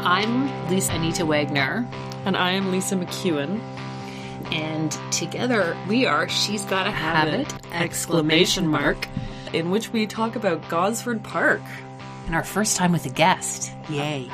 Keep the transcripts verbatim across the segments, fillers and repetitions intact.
I'm Lisa Anita Wagner. And I am Lisa McEwen. And together we are She's Gotta Have, Have It! Exclamation mark. In which we talk about Gosford Park. And our first time with a guest. Yay.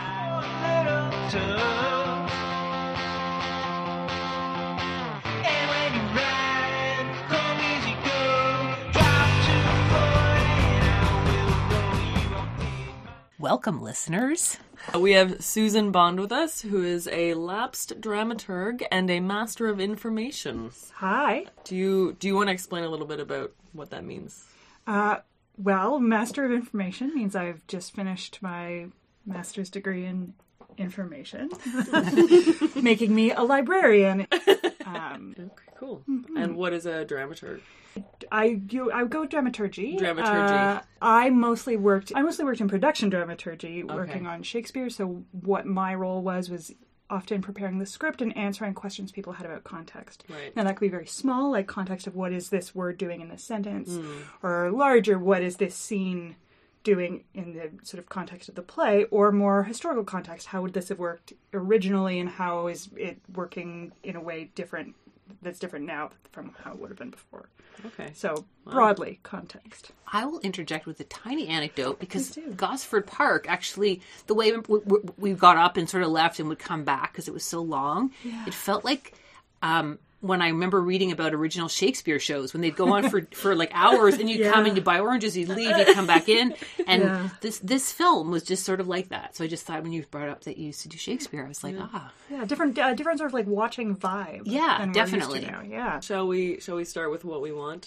Welcome, listeners. We have Susan Bond with us, who is a lapsed dramaturg and a master of information. Hi. Do you do you want to explain a little bit about what that means? Uh, well, master of information means I've just finished my master's degree in information, making me a librarian. Um, okay, cool. Mm-hmm. And what is a dramaturg? I you I go dramaturgy. Dramaturgy. Uh, I mostly worked. I mostly worked in production dramaturgy, okay. working on Shakespeare. So what my role was was often preparing the script and answering questions people had about context. Right. Now that could be very small, like context of what is this word doing in this sentence, mm. or larger, what is this scene doing in the sort of context of the play, or more historical context. How would this have worked originally, and how is it working in a way different? That's different now from how it would have been before. Okay. So, broadly, wow. Context. I will interject with a tiny anecdote, because Gosford Park, actually, the way we, we, we got up and sort of left and would come back, because it was so long, yeah. It felt like... Um, when I remember reading about original Shakespeare shows, when they'd go on for, for like hours, and you'd yeah. come and you'd buy oranges, you'd leave, you'd come back in. And yeah. this this film was just sort of like that. So I just thought when you brought up that you used to do Shakespeare, I was like, yeah. ah. Yeah, different uh, different sort of like watching vibe. Yeah, than definitely. We're used to now. Yeah. Shall we, shall we start with what we want?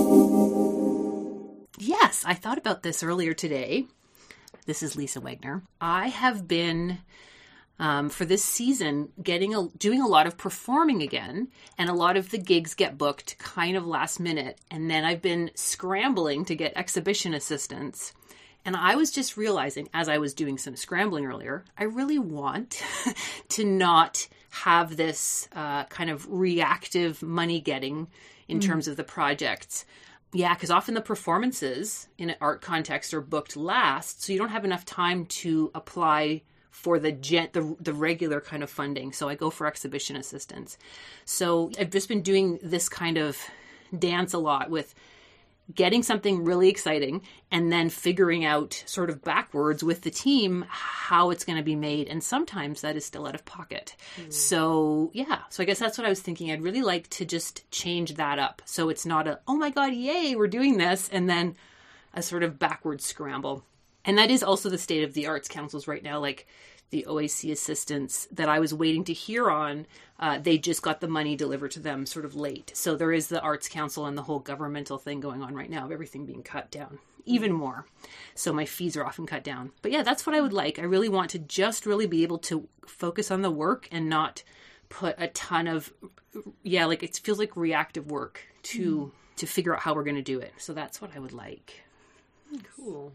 Yes, I thought about this earlier today. This is Lisa Wagner. I have been... Um, for this season, getting a, doing a lot of performing again, and a lot of the gigs get booked kind of last minute. And then I've been scrambling to get exhibition assistants. And I was just realizing, as I was doing some scrambling earlier, I really want to not have this uh, kind of reactive money getting in mm. terms of the projects. Yeah, because often the performances in an art context are booked last, so you don't have enough time to apply for the, gen- the the regular kind of funding. So I go for exhibition assistants. So I've just been doing this kind of dance a lot with getting something really exciting and then figuring out sort of backwards with the team how it's going to be made. And sometimes that is still out of pocket. Mm. So yeah, so I guess that's what I was thinking. I'd really like to just change that up. So it's not a, oh my God, yay, we're doing this. And then a sort of backward scramble. And that is also the state of the arts councils right now. Like the O A C assistants that I was waiting to hear on, uh, they just got the money delivered to them sort of late. So there is the arts council and the whole governmental thing going on right now of everything being cut down even more. So my fees are often cut down. But yeah, that's what I would like. I really want to just really be able to focus on the work and not put a ton of, yeah, like it feels like reactive work to, mm. to figure out how we're going to do it. So that's what I would like. Cool.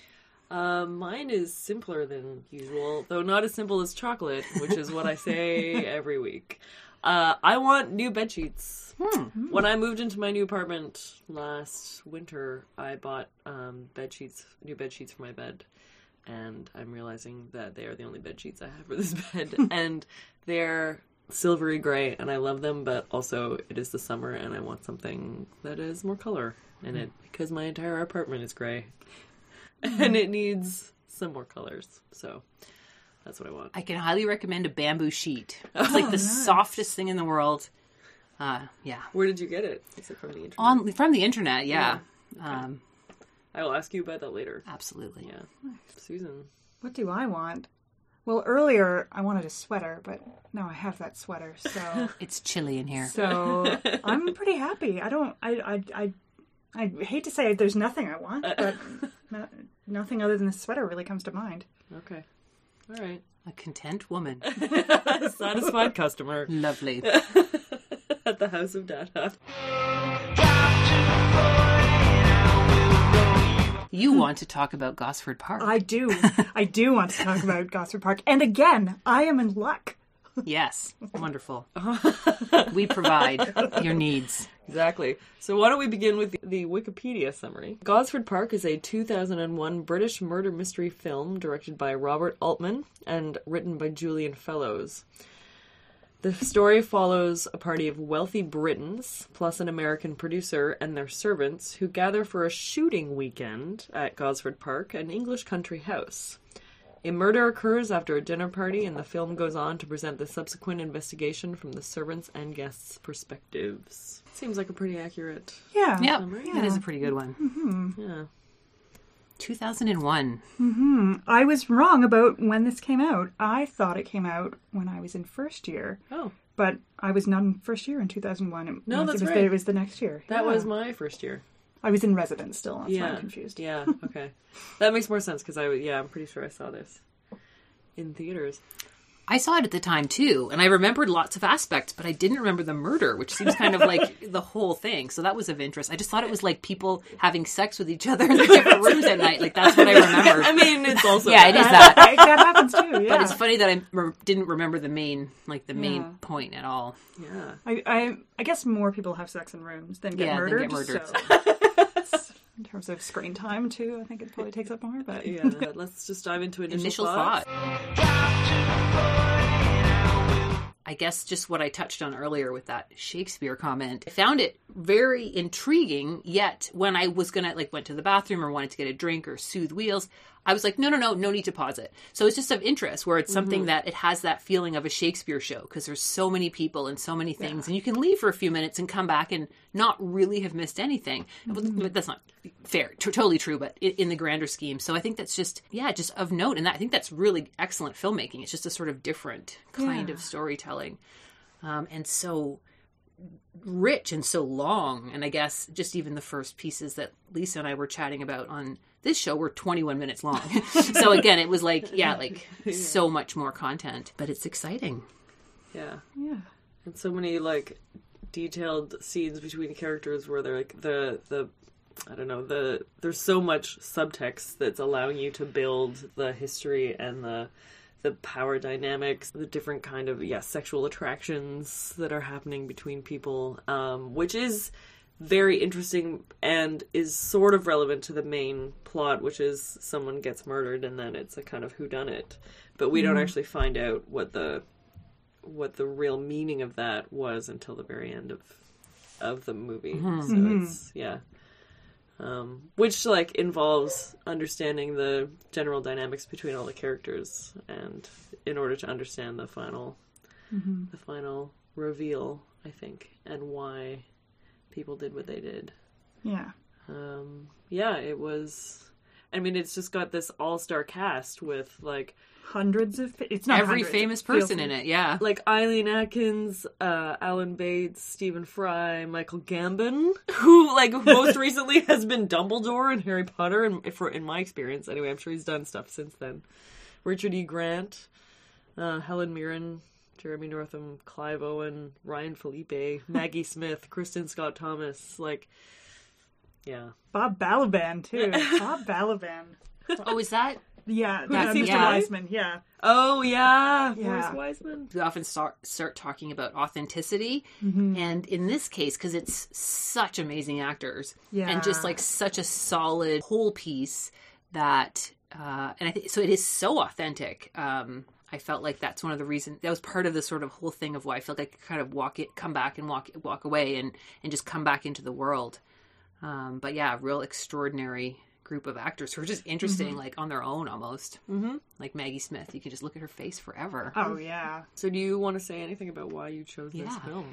Uh, mine is simpler than usual, though not as simple as chocolate, which is what I say every week. Uh, I want new bed sheets. Hmm. When I moved into my new apartment last winter, I bought um, bed sheets, new bed sheets for my bed, and I'm realizing that they are the only bed sheets I have for this bed, and they're silvery gray, and I love them, but also it is the summer, and I want something that is more color in it, because my entire apartment is gray. And it needs some more colors. So that's what I want. I can highly recommend a bamboo sheet. It's like the nice. softest thing in the world. Uh, yeah. Where did you get it? Is it from the internet? On From the internet, yeah. yeah. Okay. Um, I will ask you about that later. Absolutely. Yeah. Susan. What do I want? Well, earlier I wanted a sweater, but now I have that sweater, so... It's chilly in here. So I'm pretty happy. I don't... I, I, I, I hate to say there's nothing I want, but... No, nothing other than the sweater really comes to mind. Okay. All right. A content woman. Satisfied customer. Lovely. At the House of Data. You want to talk about Gosford Park. I do. I do want to talk about Gosford Park. And again, I am in luck. Yes. Wonderful. We provide your needs. Exactly. So why don't we begin with the, the Wikipedia summary. Gosford Park is a two thousand one British murder mystery film directed by Robert Altman and written by Julian Fellows. The story follows a party of wealthy Britons, plus an American producer and their servants, who gather for a shooting weekend at Gosford Park, an English country house. A murder occurs after a dinner party, and the film goes on to present the subsequent investigation from the servants' and guests' perspectives. Seems like a pretty accurate... Yeah. Yep, Yeah. that is a pretty good one. Mm-hmm. Yeah. two thousand one. Mm-hmm. I was wrong about when this came out. I thought it came out when I was in first year. Oh. But I was not in first year in two thousand one. It, No, that's it was right. The, it was the next year. That Yeah. was my first year. I was in residence still. That's why yeah. I'm confused. Yeah, okay. That makes more sense, because I, yeah, I'm pretty sure I saw this in theaters. I saw it at the time too, and I remembered lots of aspects, but I didn't remember the murder, which seems kind of like the whole thing. So that was of interest. I just thought it was like people having sex with each other in the different rooms at night. Like that's what I remembered. I mean, it's also... Yeah, it is that. that. That happens too, yeah. But it's funny that I re- didn't remember the main, like the main Yeah. point at all. Yeah. I, I I guess more people have sex in rooms than get Yeah, than murdered. get murdered. So in terms of screen time too, I think it probably takes up more. But Yeah, let's just dive into initial, Initial thoughts. thought. I guess just what I touched on earlier with that Shakespeare comment. I found it very intriguing, yet when I was gonna, like, went to the bathroom or wanted to get a drink or soothe wheels, I was like, no, no, no, no need to pause it. So it's just of interest where it's something that it has that feeling of a Shakespeare show because there's so many people and so many things and you can leave for a few minutes and come back and not really have missed anything. But that's not fair, t- totally true, but in, in the grander scheme. So I think that's just, yeah, just of note. And that, I think that's really excellent filmmaking. It's just a sort of different kind Yeah. of storytelling. Um, and so rich and so long. And I guess just even the first pieces that Lisa and I were chatting about on this show were twenty-one minutes long. So again, it was like, yeah, like so much more content, but it's exciting. Yeah. yeah, And so many, like, detailed scenes between characters where they're, like, the, the, I don't know, the, there's so much subtext that's allowing you to build the history and the, the power dynamics, the different kind of, yeah, sexual attractions that are happening between people, um, which is very interesting and is sort of relevant to the main plot, which is someone gets murdered and then it's a kind of whodunit. But we don't actually find out what the what the real meaning of that was until the very end of of the movie. Mm-hmm. So Mm-hmm. it's yeah. Um, which like involves understanding the general dynamics between all the characters, and in order to understand the final mm-hmm. the final reveal, I think, and why people did what they did. yeah. Um, yeah, it was. I mean, it's just got this all-star cast with like Hundreds of it's not Every hundreds, famous feels person in like- it, yeah. like Eileen Atkins, uh, Alan Bates, Stephen Fry, Michael Gambon, who like most recently has been Dumbledore in Harry Potter, and for in my experience, anyway, I'm sure he's done stuff since then. Richard E. Grant, uh, Helen Mirren, Jeremy Northam, Clive Owen, Ryan Felipe, Maggie Smith, Kristen Scott Thomas, like, yeah. Bob Balaban too. Bob Balaban. Oh, is that? Yeah, Who uh, does he Mister play? Wiseman. Yeah, Oh yeah, Yeah. Horace Wiseman. We often start, start talking about authenticity. Mm-hmm. And in this case, because it's such amazing actors Yeah. and just like such a solid whole piece that, uh, and I think, so it is so authentic. Um, I felt like that's one of the reasons, that was part of the sort of whole thing of why I felt like I could kind of walk it, come back and walk, walk away and, and just come back into the world. Um, but yeah, real extraordinary group of actors who are just interesting, like on their own almost. Mm-hmm. Like Maggie Smith, you can just look at her face forever. Oh yeah. So do you want to say anything about why you chose this Yeah. film?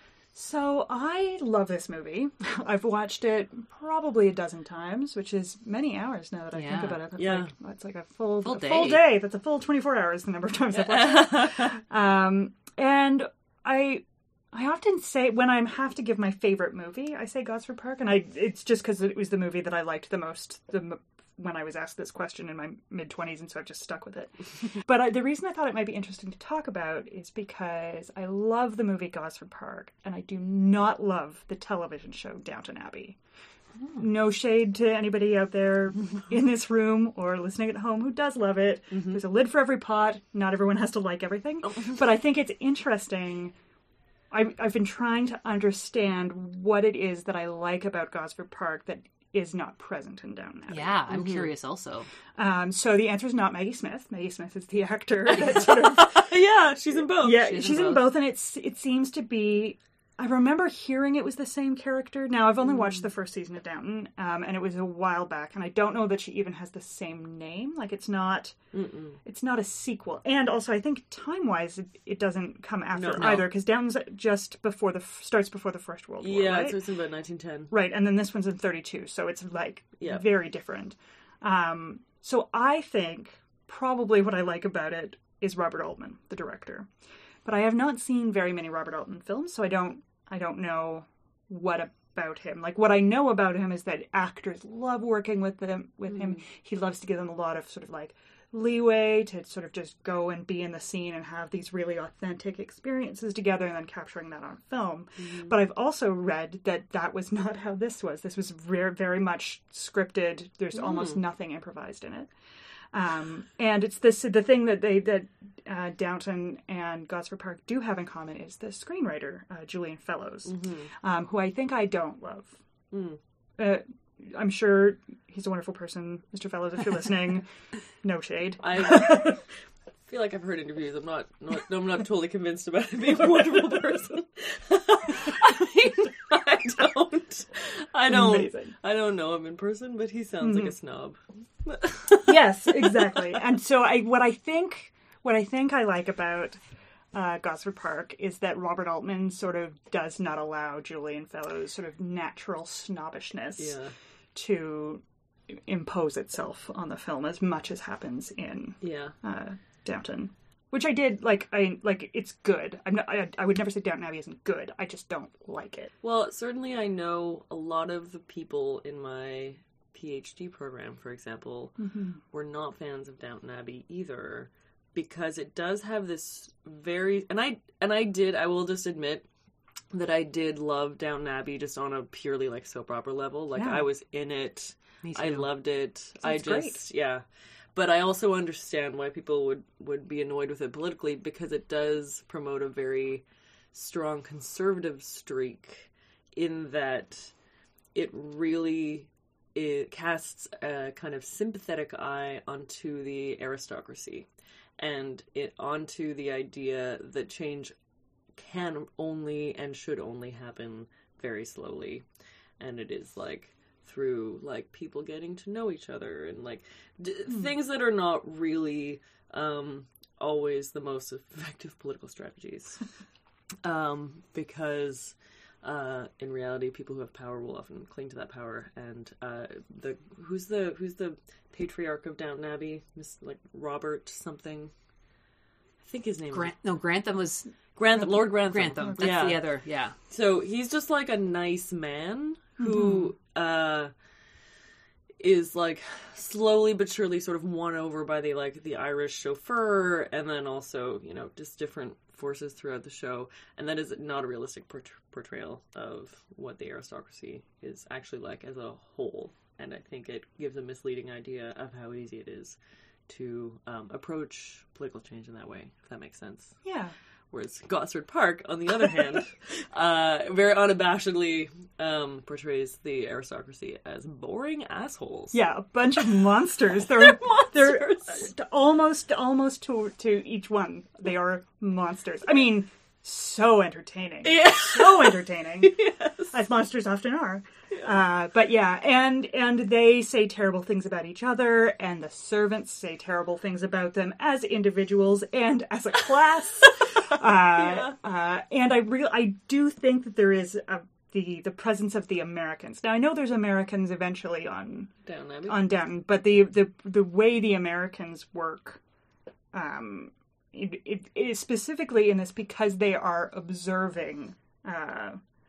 So I love this movie. I've watched it probably a dozen times, which is many hours now that I Yeah. think about it. That's Yeah. like that's like a full Full a full day. day. That's a full twenty-four hours. The number of times I've watched it. Um, and I I often say when I have to give my favorite movie, I say Gosford Park, and I it's just because it was the movie that I liked the most the m- when I was asked this question in my mid twenties, and so I've just stuck with it. But I, the reason I thought it might be interesting to talk about is because I love the movie Gosford Park, and I do not love the television show Downton Abbey. No shade to anybody out there in this room or listening at home who does love it. There's a lid for every pot. Not everyone has to like everything. But I think it's interesting I, I've been trying to understand what it is that I like about Gosford Park that is not present in Downton Abbey. Yeah, I'm mm-hmm. curious also. Um, so the answer is not Maggie Smith. Maggie Smith is the actor. That sort of, yeah, she's in both. Yeah, she's, she's in, in both. both, and it's it seems to be. I remember hearing it was the same character. Now, I've only watched the first season of Downton, um, and it was a while back, and I don't know that she even has the same name. Like, it's not Mm-mm. it's not a sequel. And also, I think time-wise, it, it doesn't come after no, no. either, because Downton's just before the, starts before the First World War, yeah, right? so it's in about nineteen ten. Right, and then this one's in thirty-two, so it's, like, yep. very different. Um, so I think probably what I like about it is Robert Altman, the director. But I have not seen very many Robert Altman films, so I don't I don't know what about him. Like, what I know about him is that actors love working with them with mm. him. He loves to give them a lot of sort of like leeway to sort of just go and be in the scene and have these really authentic experiences together and then capturing that on film. Mm. But I've also read that that was not how this was. This was very, very much scripted. There's mm. almost nothing improvised in it. Um, and it's this the thing that they that uh, Downton and Gosford Park do have in common is the screenwriter uh, Julian Fellows, mm-hmm. um, who I think I don't love. Mm. Uh, I'm sure he's a wonderful person, Mister Fellows. If you're listening, no shade. I feel like I've heard interviews. I'm not, not I'm not totally convinced about him being a wonderful person. I mean, I don't, I don't, Amazing. I don't know him in person, but he sounds mm-hmm. like a snob. Yes, exactly. And so I, what I think, what I think I like about uh, Gosford Park is that Robert Altman sort of does not allow Julian Fellows' sort of natural snobbishness yeah. to impose itself on the film as much as happens in yeah. uh, Downton. Which I did, like, I like, it's good. I'm not, I, I would never say Downton Abbey isn't good. I just don't like it. Well, certainly I know a lot of the people in my PhD program, for example, mm-hmm. were not fans of Downton Abbey either, because it does have this very, and I, and I did, I will just admit that I did love Downton Abbey just on a purely, like, soap opera level. Like, yeah. I was in it. Me too. I loved it. Sounds I just, great. yeah. But I also understand why people would, would be annoyed with it politically, because it does promote a very strong conservative streak in that it really it casts a kind of sympathetic eye onto the aristocracy and it onto the idea that change can only and should only happen very slowly. And it is like through like people getting to know each other and like d- mm. things that are not really um, always the most effective political strategies. um, because uh, in reality, people who have power will often cling to that power. And uh, the who's the who's the patriarch of Downton Abbey? Miss like Robert something. I think his name. Grant. Was... No, Grantham was Grantham. Lord Grantham. Grantham. That's yeah. the other. Yeah. So he's just like a nice man who mm-hmm. uh, is like slowly but surely sort of won over by the like the Irish chauffeur, and then also you know just different forces throughout the show, and that is not a realistic port- portrayal of what the aristocracy is actually like as a whole. And I think it gives a misleading idea of how easy it is to um, approach political change in that way, if that makes sense. Yeah. Whereas Gosford Park, on the other hand, uh, very unabashedly um, portrays the aristocracy as boring assholes. Yeah, a bunch of monsters. They're, they're monsters. They're almost, almost to to each one. They are monsters. I mean, so entertaining. Yeah. So entertaining. Yes. As monsters often are. Yeah. Uh, but yeah, and and they say terrible things about each other, and the servants say terrible things about them as individuals and as a class. uh, yeah. uh, and I real I do think that there is a, the the presence of the Americans. Now I know there's Americans eventually on Downton, on Downton, but the the the way the Americans work, um, it, it, it is specifically in this because they are observing. Uh,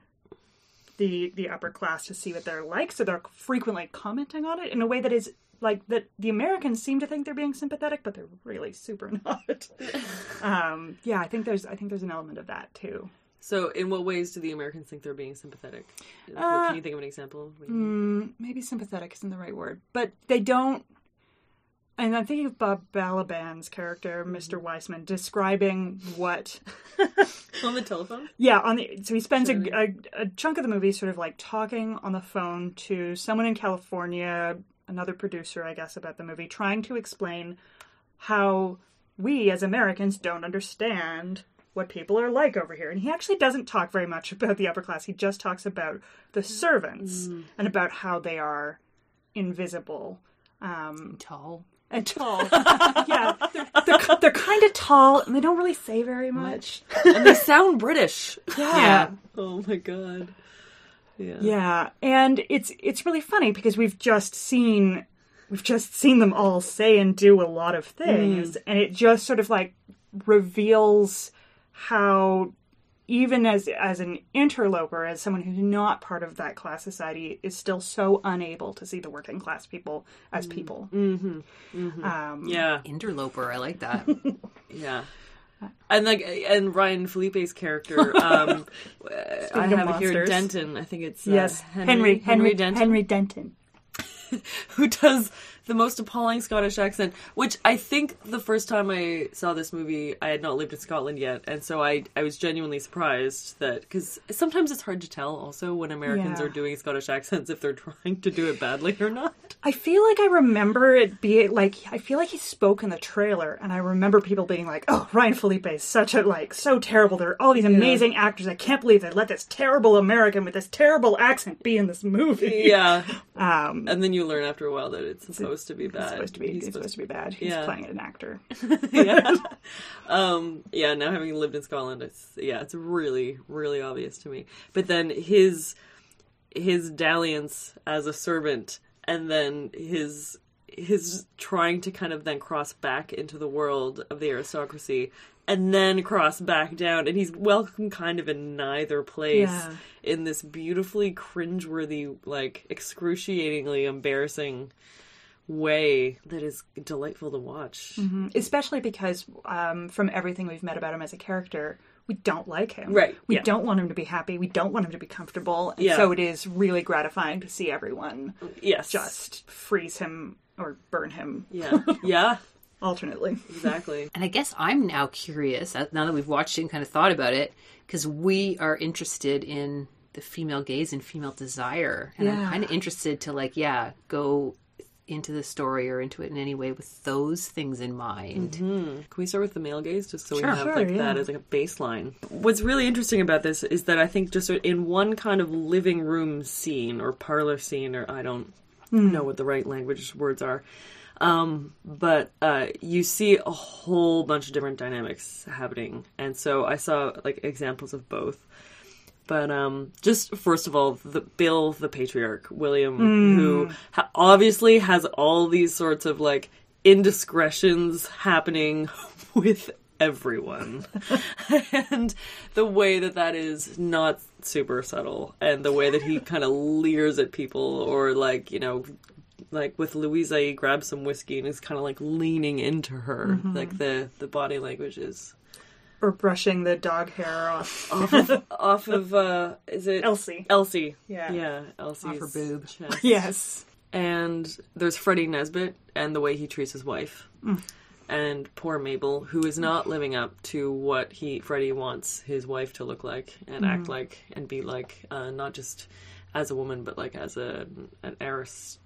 the the upper class to see what they're like, so they're frequently commenting on it in a way that is like that the Americans seem to think they're being sympathetic, but they're really super not. um, yeah, I think there's I think there's an element of that too. So, in what ways do the Americans think they're being sympathetic? Uh, Can you think of an example? Mm, maybe sympathetic isn't the right word, but they don't. And I'm thinking of Bob Balaban's character, Mister Weissman, describing what... On the telephone? Yeah, on the so he spends a, a, a chunk of the movie sort of like talking on the phone to someone in California, another producer, I guess, about the movie, trying to explain how we as Americans don't understand what people are like over here. And he actually doesn't talk very much about the upper class. He just talks about the servants mm. and about how they are invisible. Um, tall. And tall. Yeah. They're, they're, they're kind of tall, and they don't really say very much. And they sound British. Yeah. Yeah. Oh my god. Yeah. Yeah. And it's it's really funny because we've just seen we've just seen them all say and do a lot of things, mm. and it just sort of like reveals how even as as an interloper, as someone who's not part of that class society, is still so unable to see the working class people as people. Mm-hmm. Mm-hmm. Um, yeah. Interloper, I like that. Yeah. And like, and Ryan Felipe's character, um, I have it here, Denton. I think it's uh, yes, Henry, Henry, Henry, Henry Denton, Henry Denton, who does the most appalling Scottish accent. Which I think the first time I saw this movie, I had not lived in Scotland yet, and so I I was genuinely surprised that, because sometimes it's hard to tell also when Americans Yeah. are doing Scottish accents if they're trying to do it badly or not. I feel like I remember it being like, I feel like he spoke in the trailer, and I remember people being like, oh, Ryan Felipe is such a, like, so terrible. There are all these amazing yeah. actors. I can't believe they let this terrible American with this terrible accent be in this movie. Yeah. Um, and then you learn after a while that it's supposed to be bad. It's supposed to be, He's it's supposed to be bad. He's yeah. playing an actor. yeah. Um, yeah, now having lived in Scotland, it's, yeah, it's really, really obvious to me. But then his, his dalliance as a servant, and then his his trying to kind of then cross back into the world of the aristocracy, and then cross back down, and he's welcome kind of in neither place, Yeah. in this beautifully cringeworthy, like, excruciatingly embarrassing way that is delightful to watch. Mm-hmm. Especially because um, from everything we've met about him as a character, we don't like him. Right. We yeah. don't want him to be happy. We don't want him to be comfortable. And Yeah. so it is really gratifying to see everyone Yes. just freeze him or burn him Yeah. Yeah. alternately. Exactly. And I guess I'm now curious, uh, now that we've watched it and kind of thought about it, because we are interested in the female gaze and female desire. And I'm Yeah. kind of interested to, like, yeah, go into the story or into it in any way with those things in mind. Mm-hmm. Can we start with the male gaze, just so Sure. we have Sure, like yeah. that as like a baseline? What's really interesting about this is that I think just in one kind of living room scene or parlor scene, or I don't Mm. know what the right language words are, um, but uh, you see a whole bunch of different dynamics happening, and so I saw like examples of both. But um, just first of all, the Bill, the patriarch, William, Mm. who ha- obviously has all these sorts of like indiscretions happening with everyone, and the way that that is not super subtle, and the way that he kind of leers at people, or like, you know, like with Louisa, he grabs some whiskey and is kind of like leaning into her, Mm-hmm. like the the body language is. Or brushing the dog hair off. off of, off of uh, is it Elsie. Elsie. Yeah. Yeah, Elsie's Off her boob. chest. Yes. And there's Freddie Nesbitt and the way he treats his wife. Mm. And poor Mabel, who is not living up to what he Freddie wants his wife to look like and Mm. act like and be like, uh, not just as a woman, but like as a an aristocrat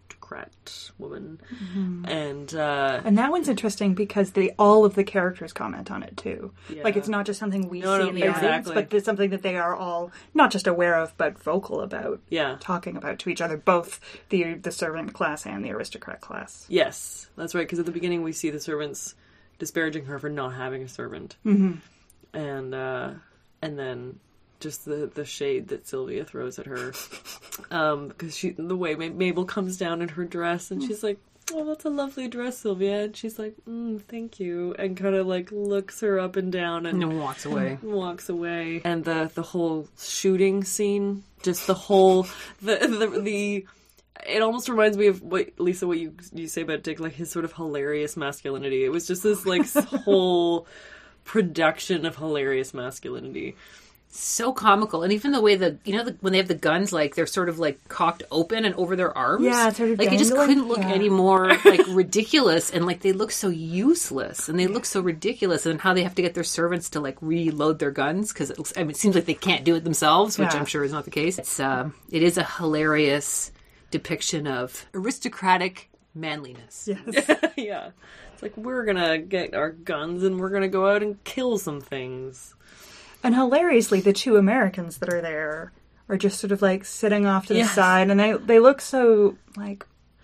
woman. Mm-hmm. And uh, And that one's interesting because they all of the characters comment on it too. Yeah. Like it's not just something we No, see no, in the audience, exactly. but it's something that they are all not just aware of, but vocal about, yeah. talking about to each other, both the the servant class and the aristocrat class. Yes, that's right. Because at the beginning we see the servants disparaging her for not having a servant, Mm-hmm. and uh, and then just the, the shade that Sylvia throws at her, um, because she the way Ma- Mabel comes down in her dress, and she's like, "Oh, that's a lovely dress, Sylvia," and she's like, mm, "Thank you," and kind of like looks her up and down and And then walks away. walks away. And the the whole shooting scene, just the whole the the. the it almost reminds me of what, Lisa, what you you say about Dick, like his sort of hilarious masculinity. It was just this like whole production of hilarious masculinity. so comical. And even the way the, you know, the, when they have the guns, like, they're sort of, like, cocked open and over their arms. Yeah, sort of like, it just dangling. couldn't look Yeah. any more, like, ridiculous. And, like, they look so useless. And they look so ridiculous. And how they have to get their servants to, like, reload their guns. Because, it, looks- I mean, it seems like they can't do it themselves, which Yeah. I'm sure is not the case. It's, uh, it is a hilarious depiction of aristocratic manliness. Yes. Yeah. It's like, we're gonna get our guns and we're gonna go out and kill some things. And hilariously, the two Americans that are there are just sort of like sitting off to the Yes. side, and they they look so like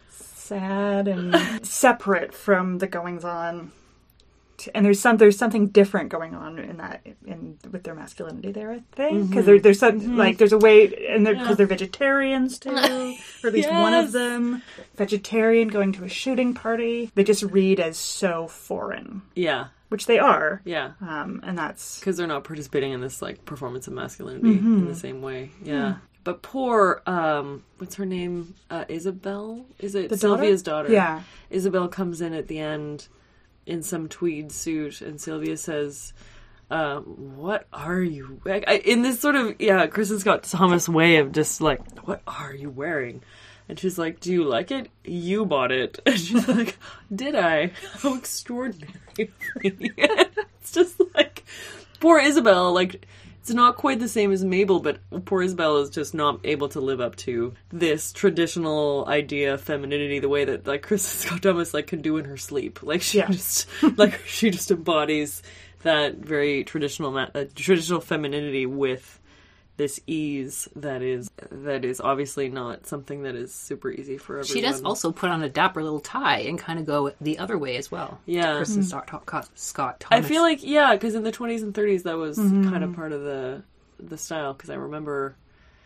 sad and separate from the goings on. And there's some there's something different going on in that in with their masculinity there, I think, because there, there's some like there's a way, and because they're, 'cause they're vegetarians too, or at least one of Yes. them vegetarian going to a shooting party. They just read as so foreign, Yeah. which they are. Yeah. Um, and that's Because they're not participating in this, like, performance of masculinity in the same way. Yeah. But poor, um, what's her name? Uh, Isabel? Is it The daughter? Sylvia's daughter? Yeah. Isabel comes in at the end in some tweed suit, and Sylvia says, uh, what are you... I, I, in this sort of, yeah, Kristen Scott Thomas way of just, like, what are you wearing? And she's like, do you like it? You bought it. And she's like, did I? How extraordinary of me. It's just like, poor Isabel, like, it's not quite the same as Mabel, but poor Isabel is just not able to live up to this traditional idea of femininity the way that, like, Kristen Scott Thomas, like, can do in her sleep. Like, she Yeah. just, like, she just embodies that very traditional, ma- uh, traditional femininity with this ease that is that is obviously not something that is super easy for everyone. She does also put on a dapper little tie and kind of go the other way as well. Yeah. Kristen Scott, Scott I Thomas. feel like, yeah, because in the twenties and thirties that was kind of part of the the style, because I remember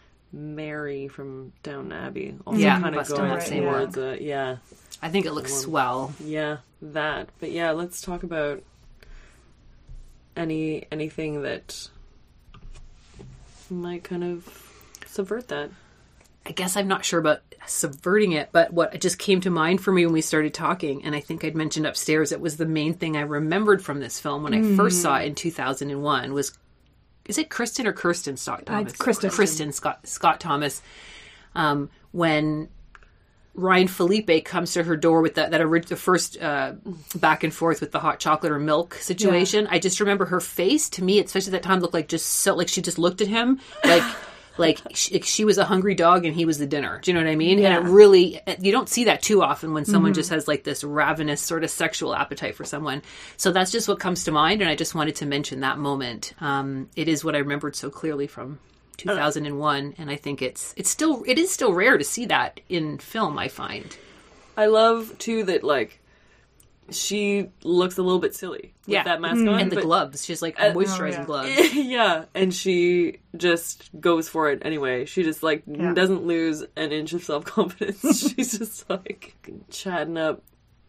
Mary from Downton Abbey also Yeah, kind of bust on going that same towards a, yeah, I think it looks swell. yeah, that. But yeah, let's talk about any anything that might kind of subvert that. I guess I'm not sure about subverting it, but what just came to mind for me when we started talking, and I think I'd mentioned upstairs, it was the main thing I remembered from this film when I first saw it in two thousand one was, is it Kristen or Kirsten Scott Thomas? it's Kristen. Kristen Scott, Scott Thomas. Um, when Ryan Felipe comes to her door with that, that orig- the first uh, back and forth with the hot chocolate or milk situation. I just remember her face, to me, especially at that time, looked like just so, like she just looked at him like, like she, she was a hungry dog and he was the dinner. Do you know what I mean? Yeah. And it really, you don't see that too often when someone just has like this ravenous sort of sexual appetite for someone. So that's just what comes to mind. And I just wanted to mention that moment. Um, it is what I remembered so clearly from two thousand one, and I think it's it's still it is still rare to see that in film, I find. I love too that, like, she looks a little bit silly with Yeah. that mask on, And the but- gloves, she's like Uh, moisturizing oh, yeah. gloves. yeah, and she just goes for it anyway. She just, like, Yeah. doesn't lose an inch of self-confidence. She's just, like, chatting up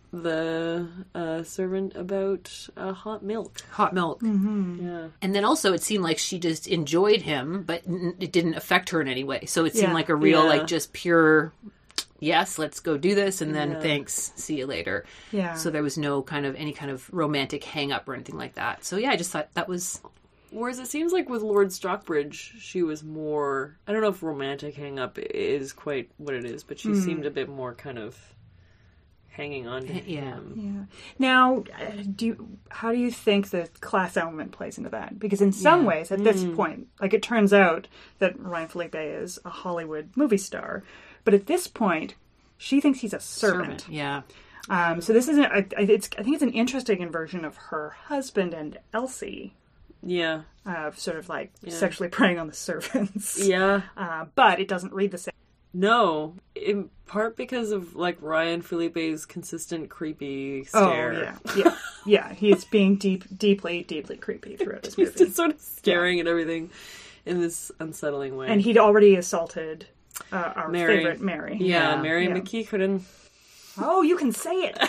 the uh, servant about uh, hot milk. Hot milk. Yeah. And then also it seemed like she just enjoyed him, but n- it didn't affect her in any way. So it seemed Yeah. like a real, Yeah. like, just pure, yes, let's go do this, and then Yeah. thanks, see you later. Yeah. So there was no kind of, any kind of romantic hang-up or anything like that. So yeah, I just thought that was, Whereas it seems like with Lord Stockbridge, she was more... I don't know if romantic hang-up is quite what it is, but she seemed a bit more kind of hanging on to Yeah. him. Yeah. Now, uh, do you, how do you think the class element plays into that? Because in some Yeah. ways, at this point, like it turns out that Ryan Felipe is a Hollywood movie star, but at this point, she thinks he's a servant. yeah. Um, so this isn't. I, I- it's, I think it's an interesting inversion of her husband and Elsie, Yeah. of sort of like sexually preying on the servants. Yeah. Uh, but it doesn't read the same. No, in part because of, like, Ryan Felipe's consistent creepy stare. Oh yeah, yeah, yeah. He's being deep, deeply, deeply creepy throughout this He's movie. just sort of staring at everything in this unsettling way. And he'd already assaulted uh, our Mary. favorite Mary. yeah, Yeah, Mary yeah. McKee Oh, you can say it.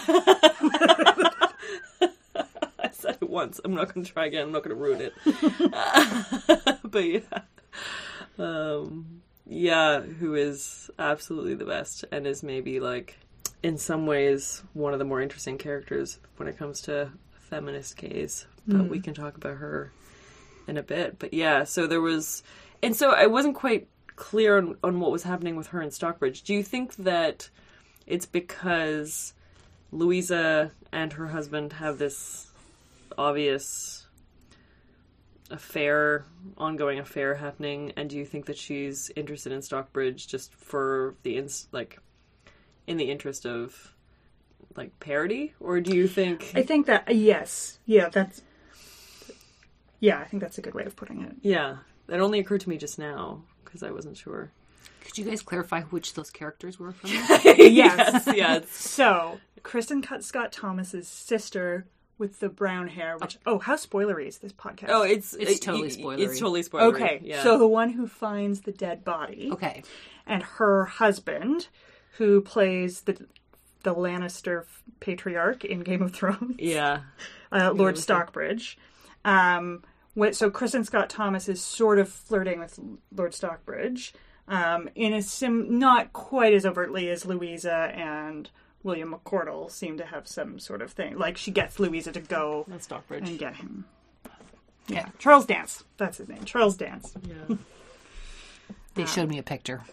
I said it once. I'm not going to try again. I'm not going to ruin it. But yeah. Um, yeah, who is absolutely the best and is maybe, like, in some ways one of the more interesting characters when it comes to feminist gaze. But we can talk about her in a bit. But yeah, so there was, and so I wasn't quite clear on, on what was happening with her in Stockbridge. Do you think that it's because Louisa and her husband have this obvious affair, ongoing affair happening, and do you think that she's interested in Stockbridge just for the ins like in the interest of like parody, or do you think? I think that yes, yeah, that's yeah, I think that's a good way of putting it. Yeah, that only occurred to me just now because I wasn't sure. Could you guys clarify which those characters were from? Yes, yes. So Kristen Scott Thomas's sister with the brown hair, which, oh, how spoilery is this podcast? Oh, it's It's it- totally it- spoilery. It's totally spoilery. okay. Yeah. So the one who finds the dead body, Okay. and her husband, who plays the the Lannister patriarch in Game of Thrones, yeah. uh, Lord Lannister. Stockbridge. Um, what, so Kristen Scott Thomas is sort of flirting with Lord Stockbridge, um, in a sim, not quite as overtly as Louisa and William McCordle seem to have some sort of thing. Like, she gets Louisa to go That's Stockbridge. and get him. Yeah, Charles Dance. That's his name. Charles Dance. Yeah. They showed me a picture.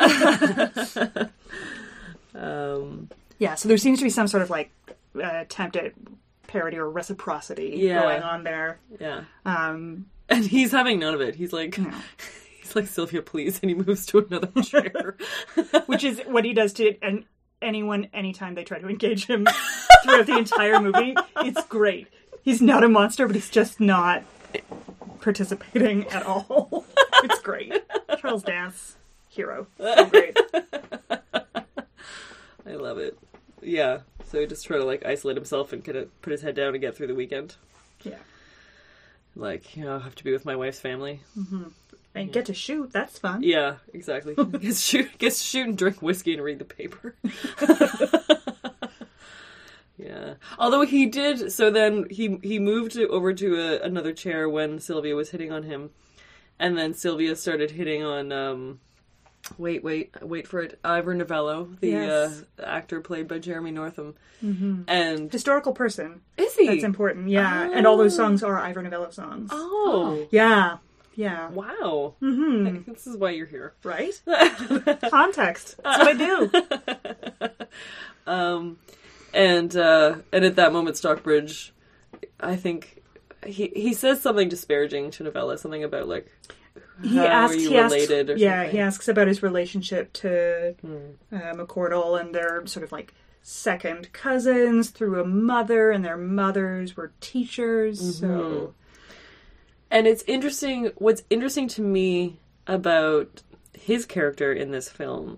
Um. Yeah, so there seems to be some sort of, like, uh, attempt at parody or reciprocity Yeah. going on there. Yeah. Um, And he's having none of it. He's like, No. he's like, Sylvia, please, and he moves to another chair. which is what he does to an, anyone anytime they try to engage him throughout the entire movie. It's great. He's not a monster, but he's just not participating at all. It's great. Charles Dance, hero. So great. I love it. Yeah. So he just try to like isolate himself and kind of put his head down and get through the weekend. Yeah. Like, you know, I have to be with my wife's family. And get to shoot. That's fun. Yeah, exactly. gets to shoot, gets to shoot and drink whiskey and read the paper. Yeah. Although he did, so then he he moved to, over to a, another chair when Sylvia was hitting on him, and then Sylvia started hitting on. Um, wait, wait, wait for it. Ivor Novello, the Yes. uh, actor played by Jeremy Northam, mm-hmm. and Historical person. is he? That's important. Yeah. And all those songs are Ivor Novello songs. Oh, Yeah. Yeah. wow! Mm-hmm. This is why you're here. Right? Context. That's what I do. Um, and uh, and at that moment, Stockbridge, I think he he says something disparaging to Novella, something about like He how asks, are you he asks, related or yeah, something. he asks about his relationship to Hmm. uh, McCordle, and they're sort of like second cousins through a mother, and their mothers were teachers. So And it's interesting. What's interesting to me about his character in this film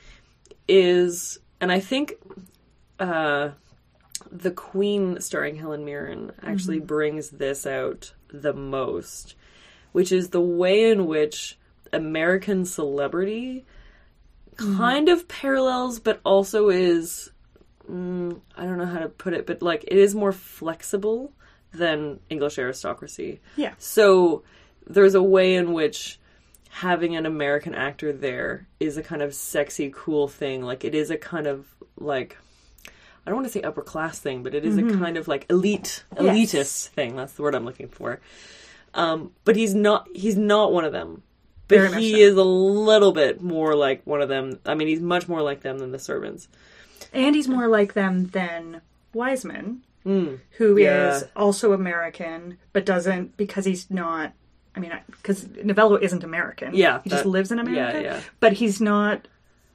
is, and I think uh, the Queen starring Helen Mirren actually brings this out the most, which is the way in which American celebrity kind of parallels, but also is, mm, I don't know how to put it, but like it is more flexible than English aristocracy. yeah, So there's a way in which having an American actor there is a kind of sexy, cool thing. Like it is a kind of like, I don't want to say upper class thing, but it is a kind of like elite, elitist Yes. thing. That's the word I'm looking for. Um, but he's not, he's not one of them. But Very much he so. is a little bit more like one of them. I mean, he's much more like them than the servants. and he's more like them than Wiseman, Mm. who is Yeah. also American, but doesn't, because he's not. I mean, because Novello isn't American. Yeah, he just that- lives in America. yeah, yeah. But he's not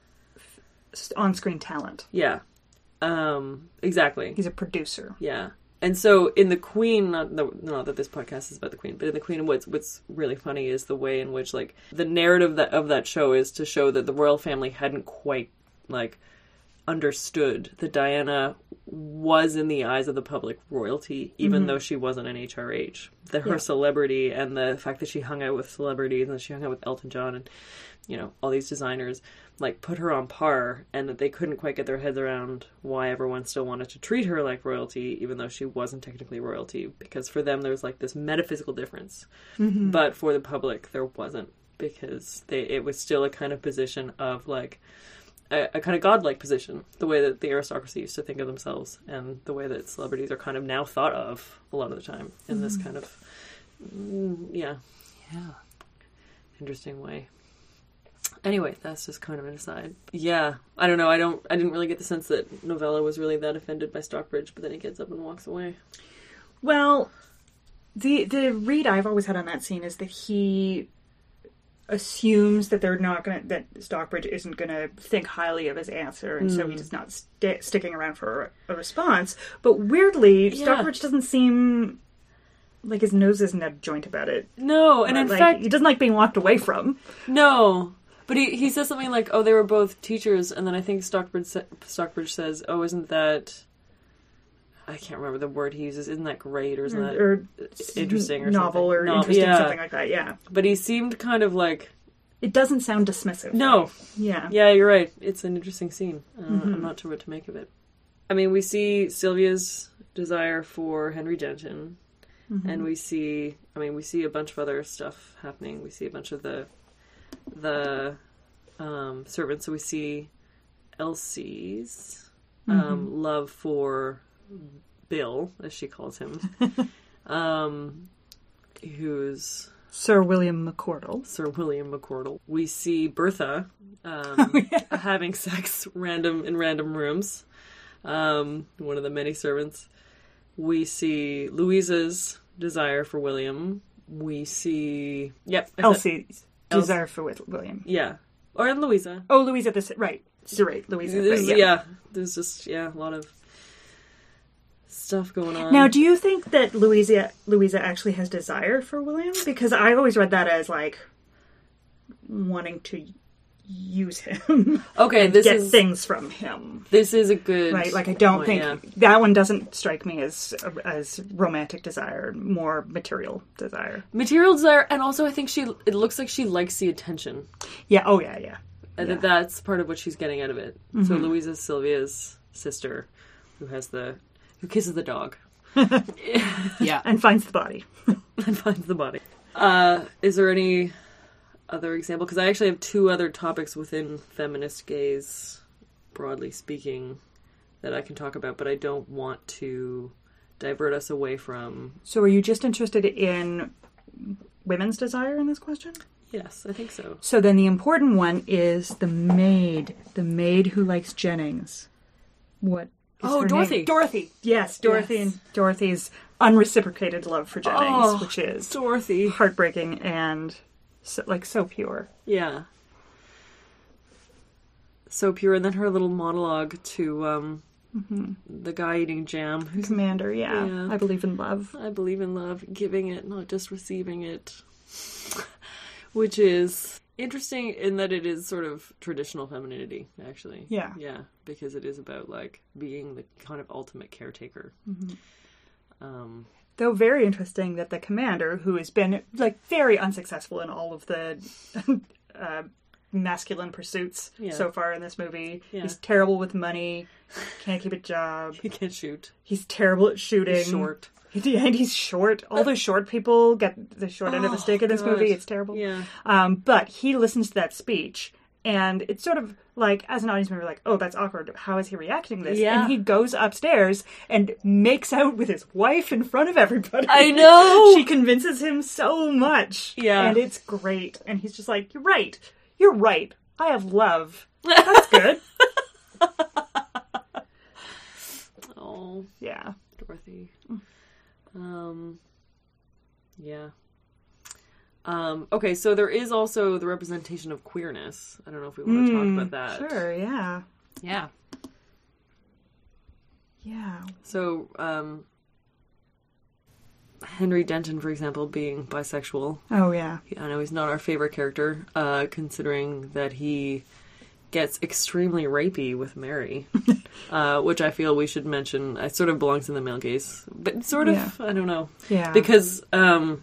f- on-screen talent. Yeah. Um, exactly. He's a producer. Yeah. And so in The Queen, not, no, not that this podcast is about The Queen, but in The Queen, what's what's really funny is the way in which, like, the narrative that, of that show is to show that the royal family hadn't quite, like, understood that Diana was, in the eyes of the public, royalty, even though she wasn't an H R H. That her Yeah. celebrity and the fact that she hung out with celebrities and that she hung out with Elton John and, you know, all these designers, like, put her on par, and that they couldn't quite get their heads around why everyone still wanted to treat her like royalty, even though she wasn't technically royalty, because for them there's, like, this metaphysical difference. But for the public, there wasn't, because they it was still a kind of position of, like, a, a kind of godlike position, the way that the aristocracy used to think of themselves, and the way that celebrities are kind of now thought of a lot of the time in this kind of mm, yeah, Yeah. interesting way. Anyway, that's just kind of an aside. Yeah, I don't know. I don't. I didn't really get the sense that Novella was really that offended by Stockbridge, but then he gets up and walks away. Well, the the read I've always had on that scene is that he assumes that they're not going to, that Stockbridge isn't going to think highly of his answer, and mm. so he's not st- sticking around for a, a response. But weirdly, yeah. Stockbridge doesn't seem like his nose isn't at a joint about it. No, and in like, fact, he doesn't like being walked away from. No. But he, he says something like, oh, they were both teachers, and then I think Stockbridge, Stockbridge says, oh, isn't that... I can't remember the word he uses. Isn't that great, or isn't that or, interesting, or novel, something? or No, interesting, yeah. something like that, yeah. But he seemed kind of like... It doesn't sound dismissive. No. Yeah. Yeah, you're right. It's an interesting scene. Uh, mm-hmm. I'm not sure what to make of it. I mean, we see Sylvia's desire for Henry Denton, mm-hmm. and we see... I mean, we see a bunch of other stuff happening. We see a bunch of the... the... Um, servants. So we see Elsie's um, mm-hmm. love for Bill, as she calls him, um, who's Sir William McCordle. Sir William McCordle. We see Bertha um, oh, yeah. having sex random in random rooms. Um, one of the many servants. We see Louisa's desire for William. We see yep Elsie's desire for William. Yeah. Or in Louisa. Oh, Louisa, this right. You're right, Louisa. There's, right, yeah. yeah, there's just, yeah, a lot of stuff going on. Now, do you think that Louisa, Louisa actually has desire for William? Because I always read that as, like, wanting to use him. Okay, and this get is... things from him. This is a good... Right, like, I don't point, think... yeah. That one doesn't strike me as as romantic desire, more material desire. Material desire, and also I think she... It looks like she likes the attention. Yeah, oh yeah, yeah. And yeah. that that's part of what she's getting out of it. Mm-hmm. So Louisa's Sylvia's sister, who has the... Who kisses the dog. Yeah. And finds the body. And finds the body. Uh, is there any... other example, because I actually have two other topics within feminist gaze, broadly speaking, that I can talk about, but I don't want to divert us away from... So are you just interested in women's desire in this question? Yes, I think so. So then the important one is the maid. The maid who likes Jennings. What is Oh, her Dorothy. name? Dorothy. Yes, Dorothy Yes. and Dorothy's unreciprocated love for Jennings, Oh, which is Dorothy. heartbreaking and... So, like, so pure. Yeah. So pure. And then her little monologue to um, mm-hmm. the guy eating jam. Who's, Commander, yeah. yeah. I believe in love. I believe in love. Giving it, not just receiving it. Which is interesting in that it is sort of traditional femininity, actually. Yeah. Yeah. Because it is about, like, being the kind of ultimate caretaker. Mm-hmm. Um... Though very interesting that the commander, who has been, like, very unsuccessful in all of the uh, masculine pursuits yeah. so far in this movie. Yeah. He's terrible with money, can't keep a job. He can't shoot. He's terrible at shooting. He's short. And he's short. All the short people get the short end of the Oh, stick in this God. movie. It's terrible. Yeah. Um, but he listens to that speech, and it's sort of like, as an audience member, like, oh, that's awkward. How is he reacting to this? Yeah. And he goes upstairs and makes out with his wife in front of everybody. I know! She convinces him so much. Yeah. And it's great. And he's just like, you're right. You're right. I have love. That's good. Oh. Yeah. Dorothy. Um, yeah. Um, okay, so there is also the representation of queerness. I don't know if we want to Mm, talk about that. Sure, yeah. Yeah. Yeah. So, um, Henry Denton, for example, being bisexual. Oh, yeah. I know he's not our favorite character, uh, considering that he gets extremely rapey with Mary, uh, which I feel we should mention. It sort of belongs in the male gaze, but sort of, Yeah. I don't know. Yeah. Because, um,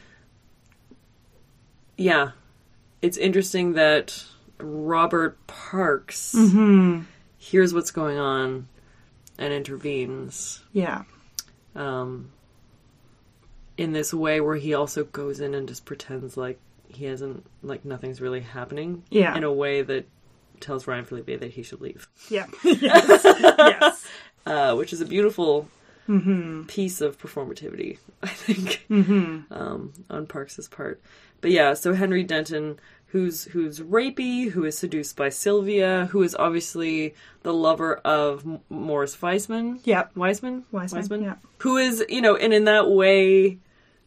yeah, it's interesting that Robert Parks Mm-hmm. hears what's going on and intervenes. Yeah. Um, in this way where he also goes in and just pretends like he hasn't, like nothing's really happening. Yeah. In a way that tells Ryan Felipe that he should leave. Yeah. Yes. Yes. Uh, which is a beautiful mm-hmm. piece of performativity, I think, Mm-hmm. um, on Parks's part. But yeah, so Henry Denton, who's who's rapey, who is seduced by Sylvia, who is obviously the lover of M- Morris Weisman. Yep. Weisman? Wiseman, yeah. Who is, you know, and in that way,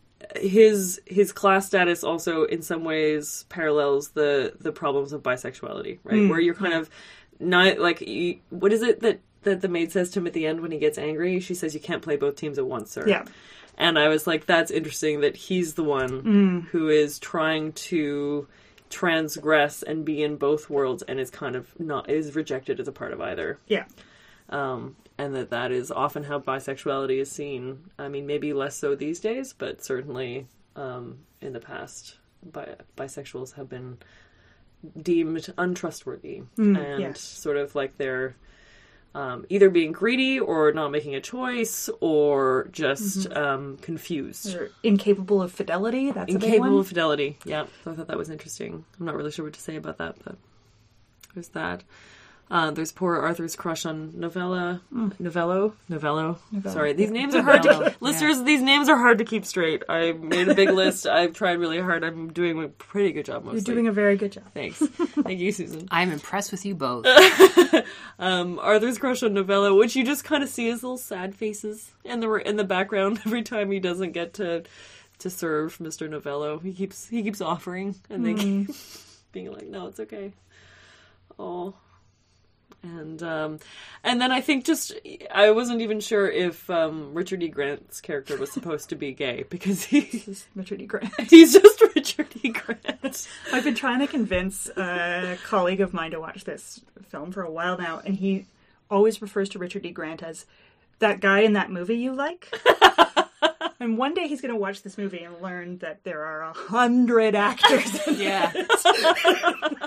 his his class status also in some ways parallels the the problems of bisexuality, right? Mm, Where you're kind of not like, you, what is it that that the maid says to him at the end when he gets angry? She says, "You can't play both teams at once, sir." Yeah. And I was like, that's interesting that he's the one Mm. who is trying to transgress and be in both worlds and is kind of not is rejected as a part of either. Yeah. Um, and that that is often how bisexuality is seen. I mean, maybe less so these days, but certainly um, in the past, bi- bisexuals have been deemed untrustworthy Mm, and yes. sort of like they're um, either being greedy or not making a choice or just Mm-hmm. um, confused. They're incapable of fidelity. That's a big Incapable one. of fidelity. Yeah, so I thought that was interesting. I'm not really sure what to say about that, but there's that. Uh, there's poor Arthur's crush on Novella. Novello? Novello? Novello. Sorry, these names are hard to... Novello, Listeners, these names are hard to keep straight. I made a big list. I've tried really hard. I'm doing a pretty good job mostly. You're doing a very good job. Thanks. Thank you, Susan. I'm impressed with you both. Um, Arthur's crush on Novello, which you just kind of see his little sad faces in the in the background every time he doesn't get to to serve Mister Novello. He keeps he keeps offering, and they keep being like, "No, it's okay." Oh, and um, and then I think just I wasn't even sure if um, Richard E. Grant's character was supposed to be gay because he This is Richard E. Grant. he's just Richard E. Grant. I've been trying to convince a colleague of mine to watch this film for a while now, and he always refers to Richard E. Grant as that guy in that movie you like. And one day he's going to watch this movie and learn that there are a hundred actors in Yeah. it.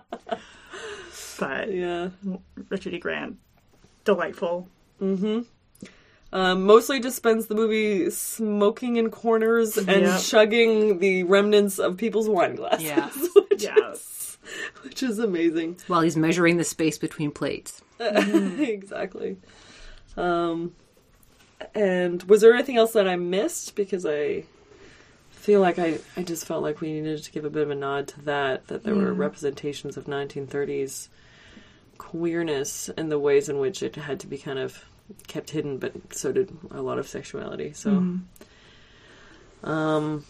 But Yeah. Richard E. Grant, delightful. Mm-hmm. Um, mostly just spends the movie smoking in corners and Yep. chugging the remnants of people's wine glasses. Yeah. which, Yeah. is, which is amazing. While he's measuring the space between plates. Exactly. Um, and was there anything else that I missed? Because I feel like I, I just felt like we needed to give a bit of a nod to that, that there were representations of nineteen thirties queerness and the ways in which it had to be kind of kept hidden, but so did a lot of sexuality. So, Mm-hmm. um,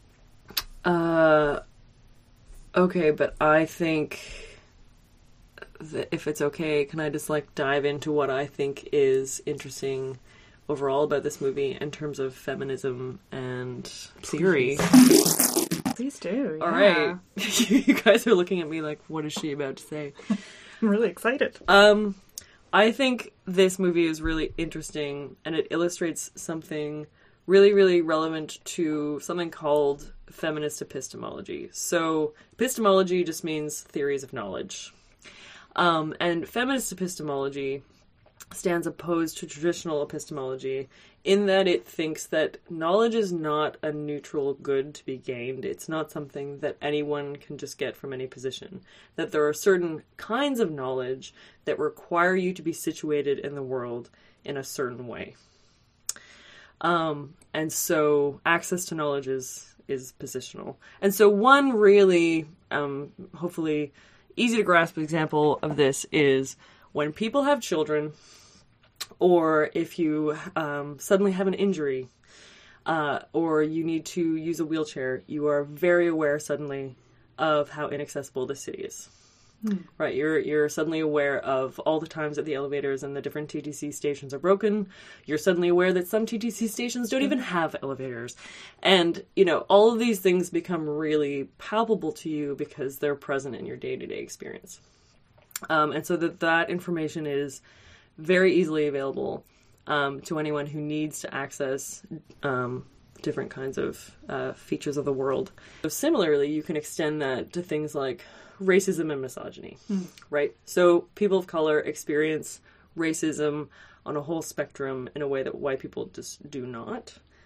uh, okay, but I think that if it's okay, can I just like dive into what I think is interesting overall about this movie in terms of feminism and theory? Please do. All yeah. right, you guys are looking at me like, what is she about to say? I'm really excited. Um, I think this movie is really interesting, and it illustrates something really, really relevant to something called feminist epistemology. So, epistemology just means theories of knowledge. Um, and feminist epistemology stands opposed to traditional epistemology in that it thinks that knowledge is not a neutral good to be gained. It's not something that anyone can just get from any position. That there are certain kinds of knowledge that require you to be situated in the world in a certain way. Um, and so access to knowledge is, is positional. And so one really, um, hopefully easy to grasp example of this is when people have children, or if you um, suddenly have an injury, uh, or you need to use a wheelchair, you are very aware suddenly of how inaccessible the city is. Hmm. Right, you're you're suddenly aware of all the times that the elevators and the different T T C stations are broken. You're suddenly aware that some T T C stations don't even have elevators. And, you know, all of these things become really palpable to you because they're present in your day-to-day experience. Um, and so that that information is very easily available um, to anyone who needs to access um, different kinds of uh, features of the world. So similarly, you can extend that to things like racism and misogyny, Mm. right? So people of color experience racism on a whole spectrum in a way that white people just do not.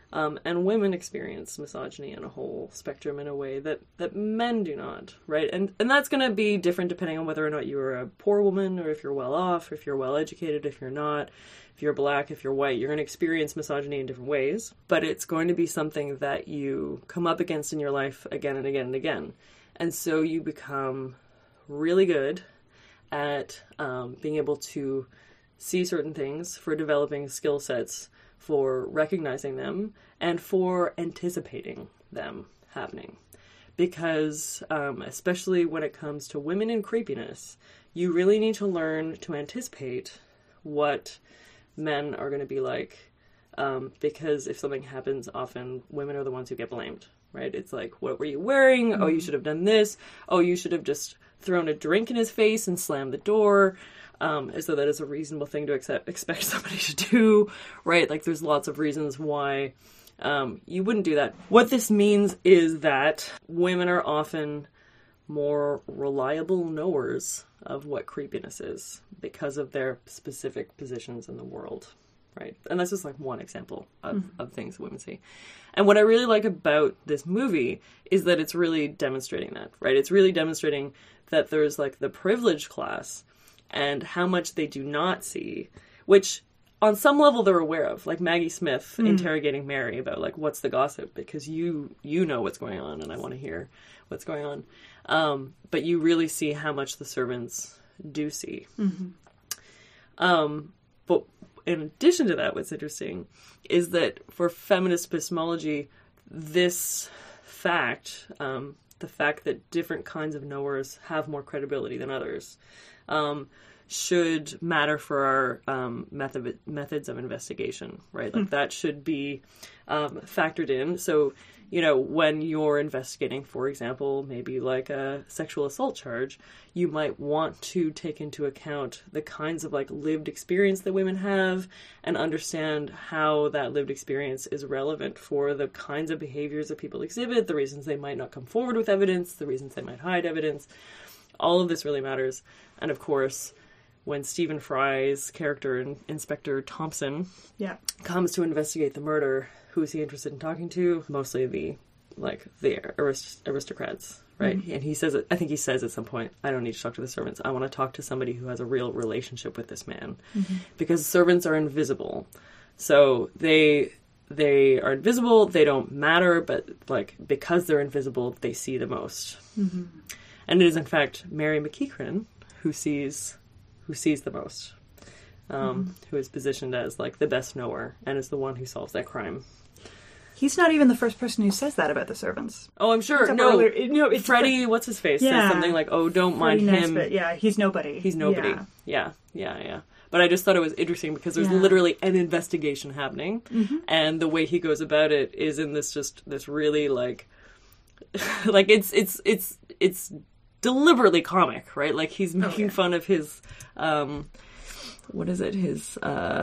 Um, and women experience misogyny in a whole spectrum in a way that, that men do not, right? And and that's going to be different depending on whether or not you're a poor woman, or if you're well off, if you're well educated, if you're not, if you're black, if you're white. You're going to experience misogyny in different ways, but it's going to be something that you come up against in your life again and again and again. And so you become really good at um, being able to see certain things, for developing skill sets, for recognizing them, and for anticipating them happening. Because, um, especially when it comes to women and creepiness, you really need to learn to anticipate what men are going to be like. Um, because if something happens, often women are the ones who get blamed, right? It's like, what were you wearing? Mm-hmm. Oh, you should have done this. Oh, you should have just thrown a drink in his face and slammed the door. Um, as though that is a reasonable thing to accept, expect somebody to do, right? Like, there's lots of reasons why um, you wouldn't do that. What this means is that women are often more reliable knowers of what creepiness is because of their specific positions in the world, right? And that's just like one example of, mm-hmm. of things women see. And what I really like about this movie is that it's really demonstrating that, right? It's really demonstrating that there's like the privileged class and how much they do not see, which on some level they're aware of, like Maggie Smith mm. interrogating Mary about like, what's the gossip? Because you you know what's going on, and I want to hear what's going on. Um, but you really see how much the servants do see. Mm-hmm. Um, but in addition to that, what's interesting is that for feminist epistemology, this fact, um, the fact that different kinds of knowers have more credibility than others, Um, should matter for our um, method methods of investigation, right? Like, mm. that should be um, factored in. So, you know, when you're investigating, for example, maybe like a sexual assault charge, you might want to take into account the kinds of like lived experience that women have, and understand how that lived experience is relevant for the kinds of behaviors that people exhibit, the reasons they might not come forward with evidence, the reasons they might hide evidence. All of this really matters. And of course, when Stephen Fry's character, in Inspector Thompson, yeah. comes to investigate the murder, who is he interested in talking to? Mostly the, like, the arist- aristocrats, right? Mm-hmm. And he says, I think he says at some point, I don't need to talk to the servants. I want to talk to somebody who has a real relationship with this man. Mm-hmm. Because servants are invisible. So they... They are invisible, they don't matter, but, like, because they're invisible, they see the most. Mm-hmm. And it is, in fact, Mary McEachran who sees who sees the most, um, mm-hmm. who is positioned as, like, the best knower, and is the one who solves that crime. He's not even the first person who says that about the servants. Oh, I'm sure. No, earlier, no it's Freddie, what's his face, yeah. says something like, oh, don't Freddie mind him. Nesbitt. Yeah, he's nobody. He's nobody. Yeah, yeah, yeah. yeah. But I just thought it was interesting because there's yeah. literally an investigation happening, mm-hmm. and the way he goes about it is in this just, this really, like, like, it's, it's, it's, it's deliberately comic, right? Like, he's making okay. fun of his, um, what is it, his, uh,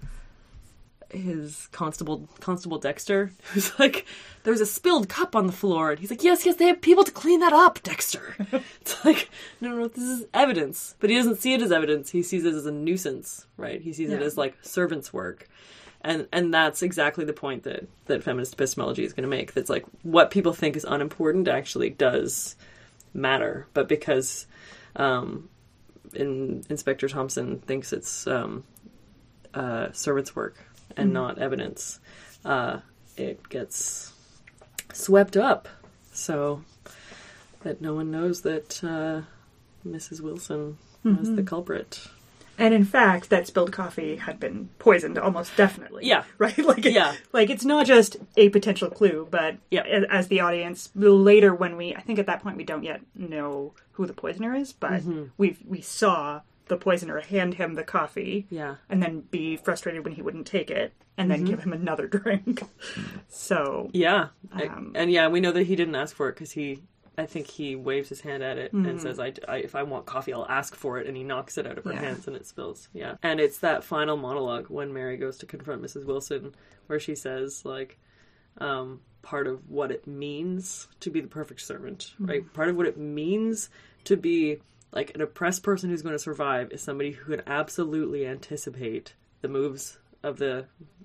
his constable, Constable Dexter, who's like, there's a spilled cup on the floor, and he's like, yes, yes, they have people to clean that up, Dexter. It's like, no, no, no, this is evidence. But he doesn't see it as evidence, he sees it as a nuisance, right? He sees yeah. it as, like, servant's work. And and that's exactly the point that, that feminist epistemology is going to make. That's like, what people think is unimportant actually does matter. But because um, in, Inspector Thompson thinks it's um, uh, servant's work and mm-hmm. not evidence, uh, it gets swept up. So that no one knows that uh, Missus Wilson mm-hmm. was the culprit. And in fact, that spilled coffee had been poisoned almost definitely. Yeah. Right? Like, it, yeah. like it's not just a potential clue, but yeah. as the audience, later when we, I think at that point we don't yet know who the poisoner is, but mm-hmm. we we saw the poisoner hand him the coffee yeah. and then be frustrated when he wouldn't take it and then mm-hmm. give him another drink. So. Yeah. Um, and yeah, we know that he didn't ask for it because he... I think he waves his hand at it mm. and says, I, I, if I want coffee, I'll ask for it. And he knocks it out of her yeah. hands and it spills. Yeah. And it's that final monologue when Mary goes to confront Missus Wilson where she says, like, um, part of what it means to be the perfect servant, mm. right? Part of what it means to be, like, an oppressed person who's going to survive is somebody who can absolutely anticipate the moves of the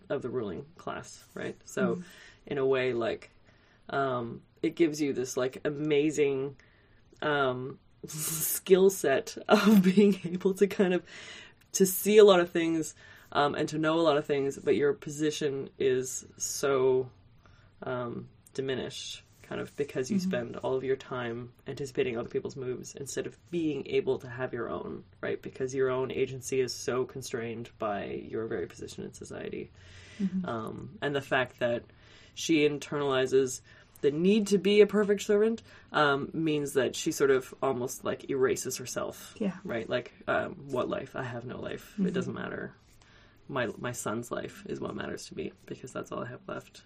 of the ruling class, right? So mm. in a way, like, um, it gives you this, like, amazing um, skill set of being able to kind of, to see a lot of things um, and to know a lot of things, but your position is so um, diminished, kind of because you mm-hmm. spend all of your time anticipating other people's moves instead of being able to have your own, right? Because your own agency is so constrained by your very position in society. Mm-hmm. Um, and the fact that she internalizes the need to be a perfect servant um, means that she sort of almost like erases herself. Yeah. Right? Like, um, what life? I have no life. Mm-hmm. It doesn't matter. My my son's life is what matters to me because that's all I have left.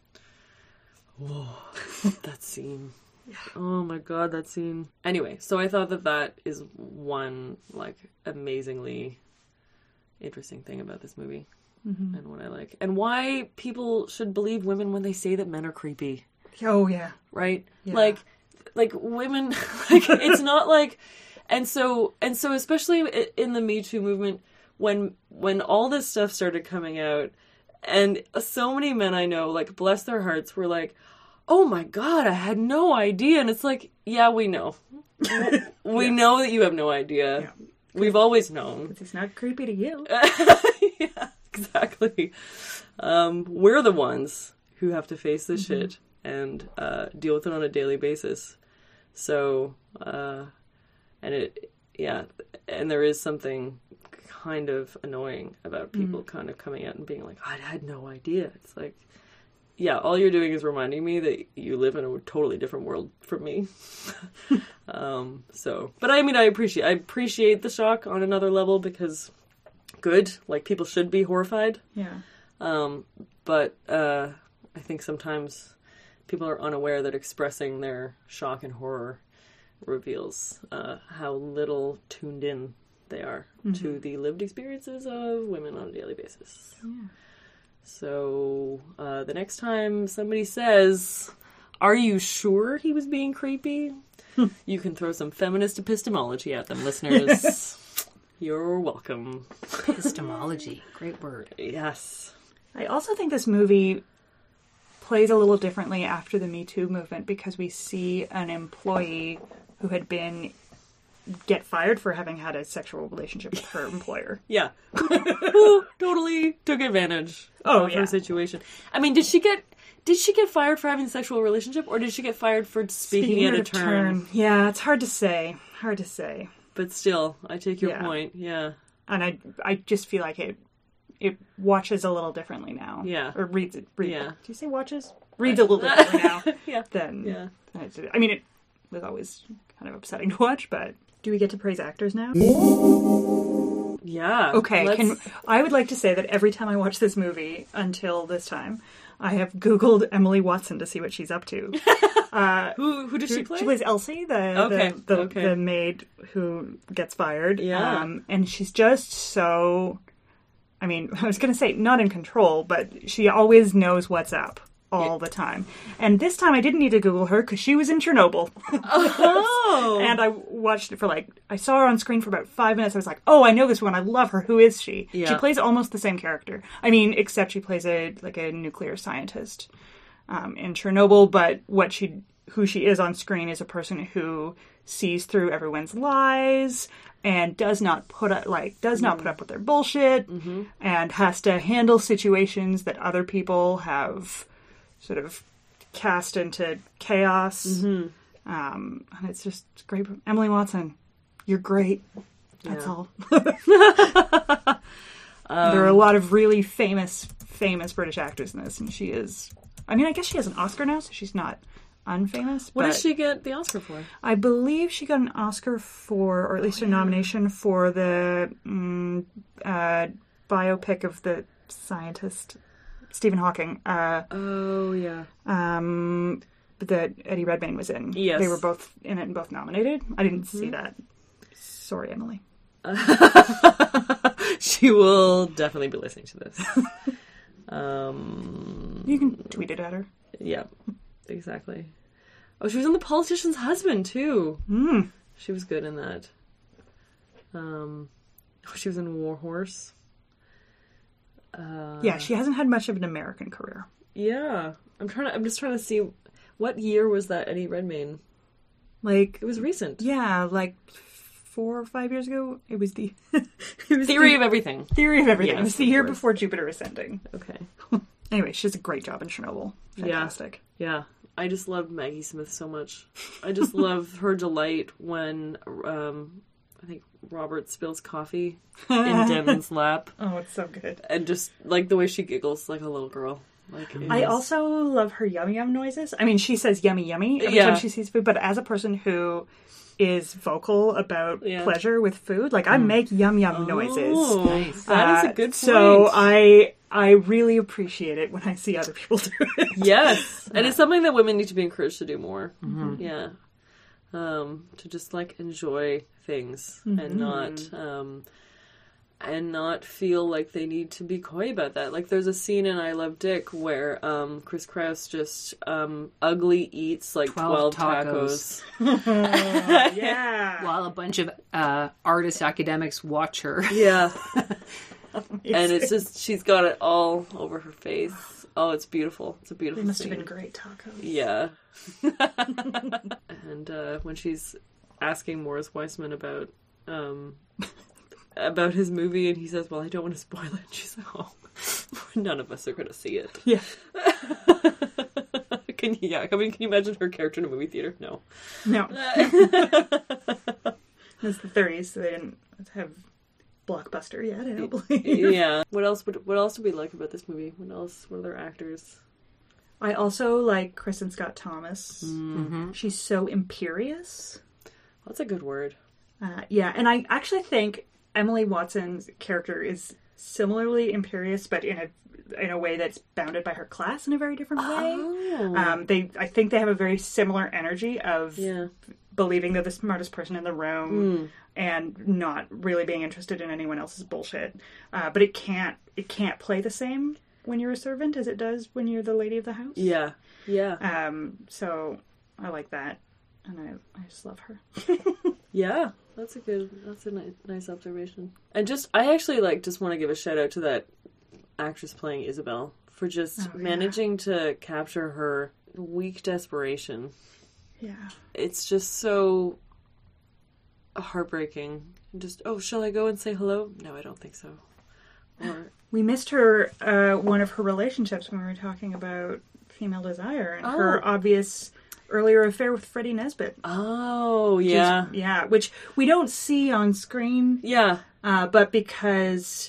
Whoa, that scene. Yeah. Oh my god, that scene. Anyway, so I thought that that is one, like, amazingly interesting thing about this movie. Mm-hmm. And what I like. And why people should believe women when they say that men are creepy. Oh, yeah. Right? Yeah. Like, like women, like, it's not like, and so, and so especially in the Me Too movement, when, when all this stuff started coming out, and so many men I know, like, bless their hearts, were like, oh my god, I had no idea. And it's like, yeah, we know. We yeah. know that you have no idea. Yeah. We've always known. It's not creepy to you. Yeah, exactly. Um, we're the ones who have to face this mm-hmm. shit and uh, deal with it on a daily basis. So, uh, and it, yeah, and there is something kind of annoying about people mm. kind of coming out and being like, I had no idea. It's like, yeah, all you're doing is reminding me that you live in a totally different world from me. um, so, but I mean, I appreciate, I appreciate the shock on another level because good, like, people should be horrified. Yeah. Um, but, uh, I think sometimes people are unaware that expressing their shock and horror reveals, uh, how little tuned in they are mm-hmm. to the lived experiences of women on a daily basis. Yeah. So, uh, the next time somebody says, are you sure he was being creepy? You can throw some feminist epistemology at them, listeners. You're welcome. Epistemology. Great word. Yes. I also think this movie plays a little differently after the Me Too movement because we see an employee who had been get fired for having had a sexual relationship with her employer. Yeah. Who totally took advantage oh, of yeah. her situation. I mean, did she get did she get fired for having a sexual relationship, or did she get fired for speaking, speaking at a turn? turn? Yeah, it's hard to say. Hard to say. But still, I take your yeah. point. Yeah. And I I just feel like it it watches a little differently now. Yeah. Or reads it. Read, yeah. Do you say watches? Reads a little differently now. yeah. Than, yeah. Than it did. I mean, it was always kind of upsetting to watch, but do we get to praise actors now? Yeah. Okay. Can, I would like to say that every time I watch this movie until this time, I have Googled Emily Watson to see what she's up to. Uh, who who does she play? She plays Elsie, the okay. the, the, okay. the maid who gets fired. Yeah. Um, and she's just so, I mean, I was going to say not in control, but she always knows what's up all yeah. the time. And this time I didn't need to Google her because she was in Chernobyl. Oh! And I watched it for like, I saw her on screen for about five minutes. I was like, oh, I know this one. I love her. Who is she? Yeah. She plays almost the same character. I mean, except she plays a like a nuclear scientist um, in Chernobyl. But what she, who she is on screen is a person who sees through everyone's lies and does not put up, like does not put up with their bullshit mm-hmm. and has to handle situations that other people have sort of cast into chaos. Mm-hmm. Um, and it's just great. Emily Watson, you're great. That's yeah. all. um, there are a lot of really famous, famous British actors in this, and she is... I mean, I guess she has an Oscar now, so she's not unfamous. What but did she get the Oscar for? I believe she got an Oscar for, or at least oh, a nomination yeah. for the um, uh, biopic of the scientist Stephen Hawking. Uh, oh, yeah. Um, that Eddie Redmayne was in. Yes. They were both in it and both nominated. I didn't mm-hmm. see that. Sorry, Emily. She will definitely be listening to this. um, you can tweet it at her. Yeah, exactly. Oh, she was in The Politician's Husband, too. Mm. She was good in that. Um, oh, she was in War Horse. Uh, Yeah, she hasn't had much of an American career. yeah. I'm trying to. I'm just trying to see what year was that Eddie Redmayne. Like, It was recent. yeah, like four or five years ago, it was the it was Theory the, of Everything. Theory of Everything. Yes, it was the of year course. before Jupiter Ascending. Okay. Anyway, she does a great job in Chernobyl. Fantastic. Yeah. I just loved Maggie Smith so much. I just love her delight when um, I think Robert spills coffee in Demon's lap, Oh, it's so good. and just like the way she giggles like a little girl. Like it I is- also love her yum yum noises. I mean, she says yummy yummy every Yeah. time she sees food, but as a person who is vocal about Yeah. pleasure with food, like I make yum yum noises. Oh, Nice. that is Uh, a good point. So I I really appreciate it when I see other people do it. Yes, and it's something that women need to be encouraged to do more. Yeah, um, to just like enjoy things and not um, and not feel like they need to be coy about that. Like there's a scene in I Love Dick where um, Chris Krause just um, ugly eats like twelve, twelve tacos. tacos. Yeah. While a bunch of uh, artist academics watch her. Yeah, and it's just she's got it all over her face. Oh, it's beautiful. It's a beautiful. They must scene. have been great tacos. Yeah. And uh, when she's asking Morris Weissman about um, about his movie, and he says, "Well, I don't want to spoil it." She's like, "Oh, none of us are going to see it." Yeah. Can you? Yeah. I mean, can you imagine her character in a movie theater? No. No. It's the thirties, so they didn't have Blockbuster yet, I don't believe. Yeah. What else? Would, what else do we like about this movie? What else? What other actors? I also like Kristen Scott Thomas. Mm-hmm. She's so imperious. That's a good word. Uh, yeah, and I actually think Emily Watson's character is similarly imperious, but in a in a way that's bounded by her class in a very different way. Oh. Um, they, I think, they have a very similar energy of Yeah. believing they're the smartest person in the room Mm. and not really being interested in anyone else's bullshit. Uh, but it can't it can't play the same when you're a servant as it does when you're the lady of the house. Yeah. Yeah. Um. So I like that, and I I just love her. Yeah, that's a good, that's a ni- nice observation. And just, I actually like just want to give a shout out to that actress playing Isabel for just Oh, yeah. managing to capture her weak desperation. Yeah. It's just so heartbreaking. Just, oh, shall I go and say hello? No, I don't think so. Or, We missed her, uh, one of her relationships when we were talking about female desire and her Oh. obvious earlier affair with Freddie Nesbitt. oh, Which is- yeah. yeah, which we don't see on screen, Yeah. uh, but because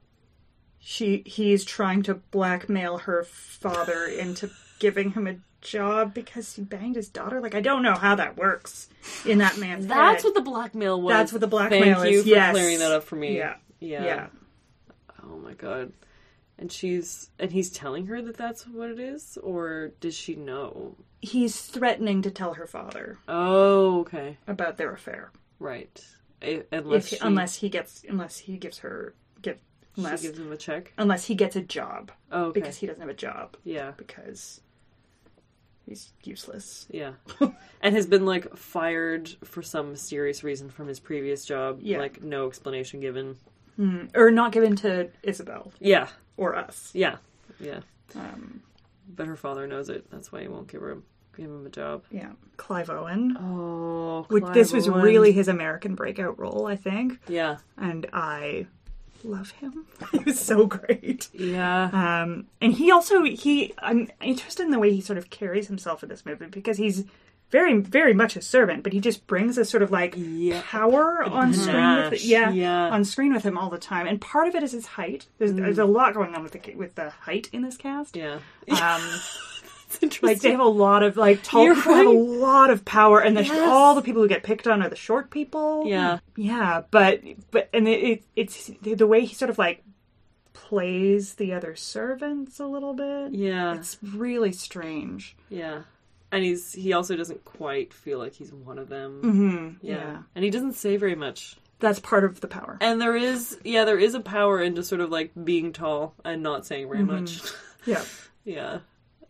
she he's trying to blackmail her father into giving him a job because he banged his daughter. Like, I don't know how that works in that man's That's head. what the blackmail was. That's what the blackmail Thank you is, for yes. clearing that up for me. Yeah. Yeah. Yeah. Oh my god. And she's and he's telling her that that's what it is, or does she know? He's threatening to tell her father Oh, okay, about their affair. right. I, unless If, she, unless he gets unless he gives her get unless she gives him a check. unless he gets a job Oh, okay. because he doesn't have a job yeah, because he's useless. yeah, and has been like fired for some mysterious reason from his previous job. Yeah. Like no explanation given. Mm. Or not given to Isabel Yeah, or us. yeah, yeah. Um, But her father knows it. That's why he won't give her give him a job. yeah, Clive Owen. Oh, Which this was really his American breakout role, I think, yeah, and I love him. He was so great. yeah. Um, and he also he I'm interested in the way he sort of carries himself in this movie because he's very very much a servant, but he just brings this sort of like Yeah. power on screen with Panache, yeah, yeah. on screen with him all the time. And part of it is his height. There's, there's a lot going on with the with the height in this cast. Yeah. Um, It's interesting. like they have a lot of like tall You're people have a right. lot of power, and the, Yes. all the people who get picked on are the short people. Yeah. yeah, but but and it, it it's the way he sort of like plays the other servants a little bit. Yeah. It's really strange. Yeah. And he's he also doesn't quite feel like he's one of them. Mm-hmm. Yeah. Yeah. And he doesn't say very much. That's part of the power. And there is yeah, there is a power in just sort of like being tall and not saying very much. Yeah. Yeah.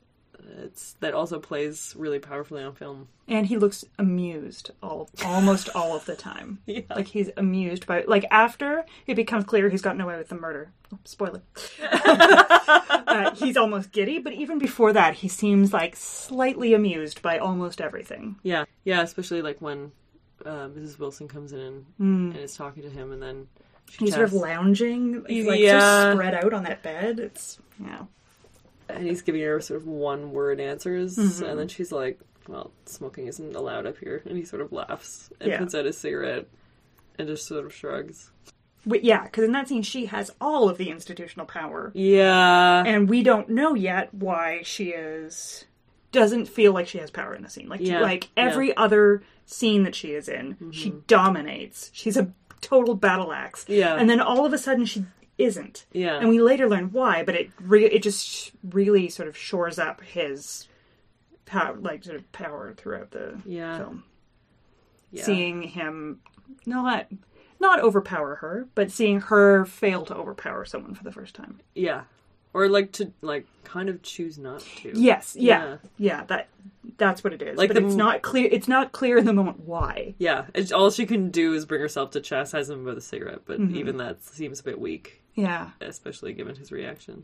it's that also plays really powerfully on film. And he looks amused all almost all of the time. Yeah. Like he's amused by like after it becomes clear he's gotten away with the murder. Oh, spoiler. uh, he's almost giddy, but even before that, he seems like slightly amused by almost everything. Yeah, yeah, especially like when uh, Missus Wilson comes in and, Mm. and is talking to him, and then she He's sort of tests- lounging, he's like Yeah. so spread out on that bed. It's yeah. and he's giving her sort of one word answers, Mm-hmm. and then she's like, well, smoking isn't allowed up here, and he sort of laughs and Yeah. puts out his cigarette and just sort of shrugs. But yeah, because in that scene she has all of the institutional power, Yeah. and we don't know yet why she is doesn't feel like she has power in the scene. Like Yeah. like every other scene that she is in, she dominates. She's a total battle axe. Yeah. And then all of a sudden she isn't. Yeah. And we later learn why, but it re- it just really sort of shores up his power, like sort of power throughout the Yeah. film. Yeah. Seeing him not not overpower her, but seeing her fail to overpower someone for the first time. Yeah. Or like to like kind of choose not to. Yes, yeah, Yeah. yeah. That that's what it is. Like but the it's m- not clear. It's not clear in the moment why. Yeah. It's, all she can do is bring herself to chastise him about the cigarette, but Mm-hmm. even that seems a bit weak, Yeah, especially given his reaction.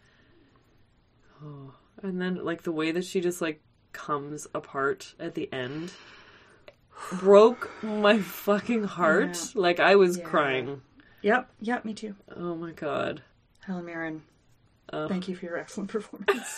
Oh. And then like the way that she just like comes apart at the end broke my fucking heart. Yeah. Like I was Yeah. crying. yep, yep. Me too. Oh my god. Helen Mirren, Oh. thank you for your excellent performance.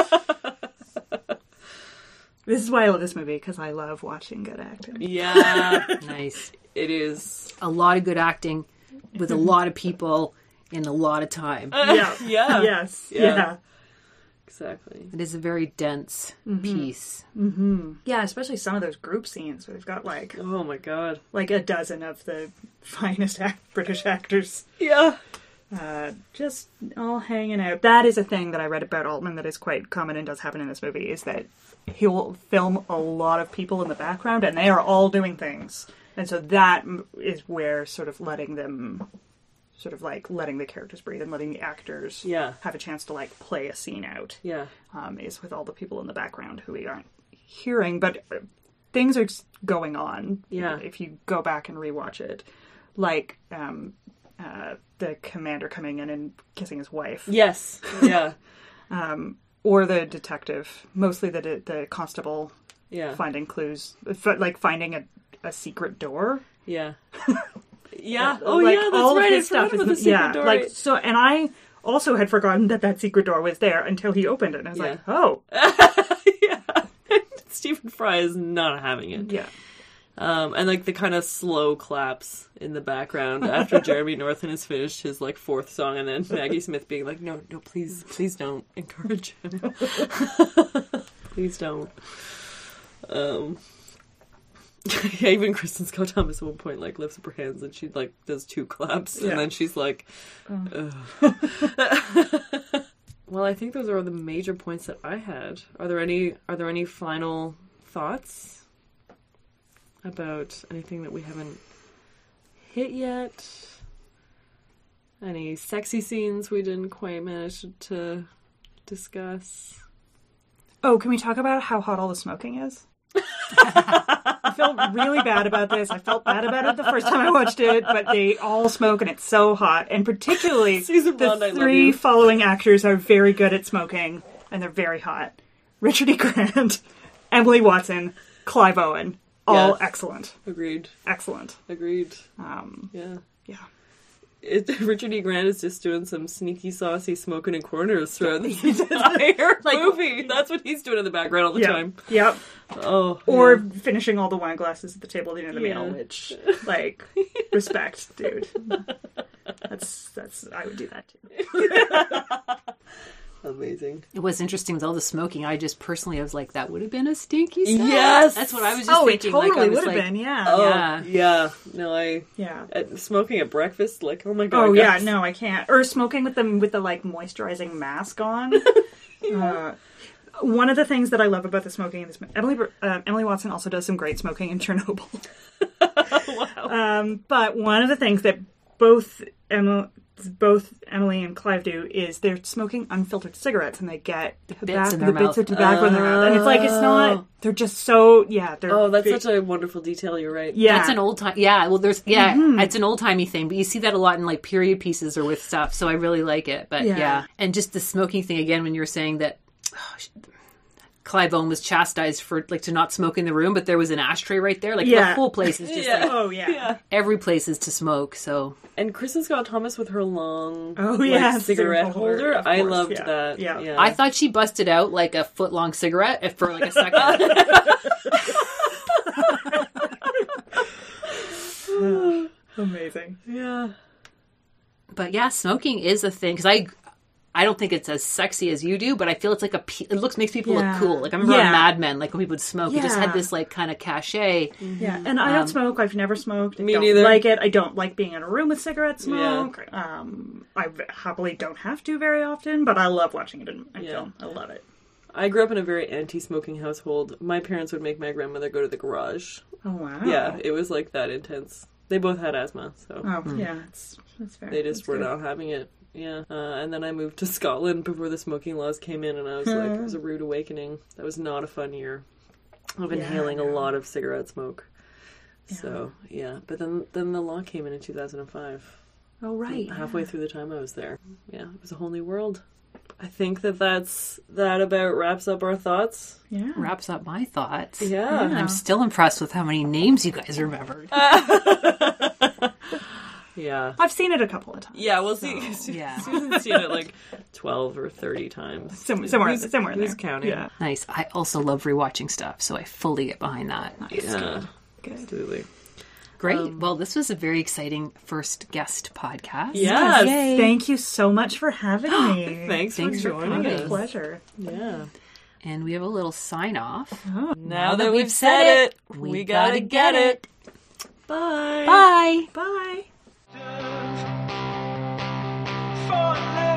This is why I love this movie, because I love watching good acting. Yeah. Nice. It is. A lot of good acting with a lot of people in a lot of time. Yeah. Yeah. Yes. Yeah. Yeah. Exactly. It is a very dense piece. Yeah, especially some of those group scenes where they've got like Oh my god. like a dozen of the finest act- British actors Yeah. uh, just all hanging out. That is a thing that I read about Altman that is quite common and does happen in this movie, is that he'll film a lot of people in the background and they are all doing things. And so that m- is where sort of letting them, sort of like letting the characters breathe and letting the actors Yeah. have a chance to like play a scene out. Yeah. Um, is with all the people in the background who we aren't hearing, but uh, things are going on. Yeah. If you go back and rewatch it, like um, uh, the commander coming in and kissing his wife, Yes. Yeah. or the detective, mostly the the constable Yeah. finding clues, f- like finding a, a secret door. Yeah. Yeah. Oh Like, yeah, that's all of right. I his forgot stuff about the is secret yeah, door. like so, and I also had forgotten that that secret door was there until he opened it, and I was Yeah. like, oh, yeah. Stephen Fry is not having it. yeah. Um, and like the kind of slow claps in the background after Jeremy Northam has finished his like fourth song, and then Maggie Smith being like, "No, no, please, please don't encourage him. Please don't." Um, yeah, even Kristen Scott Thomas at one point like lifts up her hands and she like does two claps, Yeah. and then she's like, Ugh. "Well, I think those are the major points that I had. Are there any? Are there any final thoughts about anything that we haven't hit yet? Any sexy scenes we didn't quite manage to discuss?" Oh, can we talk about how hot all the smoking is? I felt really bad about this. I felt bad about it the first time I watched it, but they all smoke and it's so hot. And particularly, Susan the Bond, I love three you. following actors are very good at smoking and they're very hot. Richard E. Grant, Emily Watson, Clive Owen, all Yes. excellent. Agreed. Excellent. Agreed. Um, Yeah. yeah. It, Richard E. Grant is just doing some sneaky, saucy smoking in corners throughout the entire Like- movie. That's what he's doing in the background all the Yeah. time. Yep. Oh, Or yeah. finishing all the wine glasses at the table at the end of the Yeah. meal, which, like, respect, dude. That's, that's, I would do that too. Amazing. It was interesting with all the smoking. I just personally, I was like, that would have been a stinky set. Yes! That's what I was just Oh, it thinking. totally like, I was would have like, been, yeah. Oh, Yeah. yeah. No, I... Yeah. At, smoking at breakfast, like, oh my god. Oh yeah, guys. no, I can't. Or smoking with them with the like moisturizing mask on. uh, one of the things that I love about the smoking in this, Emily uh, Emily Watson also does some great smoking in Chernobyl. Wow. Um, but one of the things that both Emma, both Emily and Clive do is they're smoking unfiltered cigarettes and they get the bits in the their bits mouth. of tobacco in their mouth. And it's like, it's not, they're just so, yeah. They're Oh, that's big- such a wonderful detail. You're right. yeah. That's an old time. Yeah, well, there's yeah, Mm-hmm. it's an old timey thing, but you see that a lot in like period pieces or with stuff. So I really like it. But yeah, Yeah. and just the smoking thing again. When you were saying that oh, sh- Clive Owen was chastised for like to not smoke in the room, but there was an ashtray right there. Like the Yeah. whole place is just Yeah. like Oh, yeah. Yeah. every place is to smoke. So And Kristen Scott Thomas with her long Oh, like, yeah, cigarette cigarette holder, holder. of I course, loved yeah. that. Yeah. Yeah. I thought she busted out like a foot long cigarette for like a second. Amazing. yeah. But yeah, smoking is a thing because I. I don't think it's as sexy as you do, but I feel it's like a. pe- It looks makes people Yeah. look cool. Like I remember Yeah. on Mad Men, like when people would smoke, it just had Yeah. this like kind of cachet. Yeah, and I don't smoke. I've never smoked. I Me don't neither. like it. I don't like being in a room with cigarette smoke. Um, I happily don't have to very often, but I love watching it in, in Yeah. film. I love it. I grew up in a very anti-smoking household. My parents would make my grandmother go to the garage. Oh wow. Yeah, it was like that intense. They both had asthma, so Oh yeah, it's that's fair. they just That's were good. not having it. Yeah. Uh, and then I moved to Scotland before the smoking laws came in, and I was like, it was a rude awakening. That was not a fun year of Yeah, inhaling a no. lot of cigarette smoke. So, yeah. But then, then the law came in in two thousand five. Oh right. Halfway through the time I was there. Yeah, it was a whole new world. I think that that's, that about wraps up our thoughts. Yeah. Wraps up my thoughts. Yeah. I'm still impressed with how many names you guys remembered. Yeah. I've seen it a couple of times. Yeah, we'll see. yeah. Susan's seen it like twelve or thirty times. Some, somewhere, Who's- somewhere in who's there. counting? Yeah. Nice. I also love rewatching stuff, so I fully get behind that. Yeah, Good. absolutely. Great. well, this was a very exciting first guest podcast. Yes. Yay. Thank you so much for having me. Thanks, Thanks for for joining coming. us. Pleasure. Yeah. And we have a little sign off. Now that we've said it, we gotta get it. Bye. Bye. Bye. Falling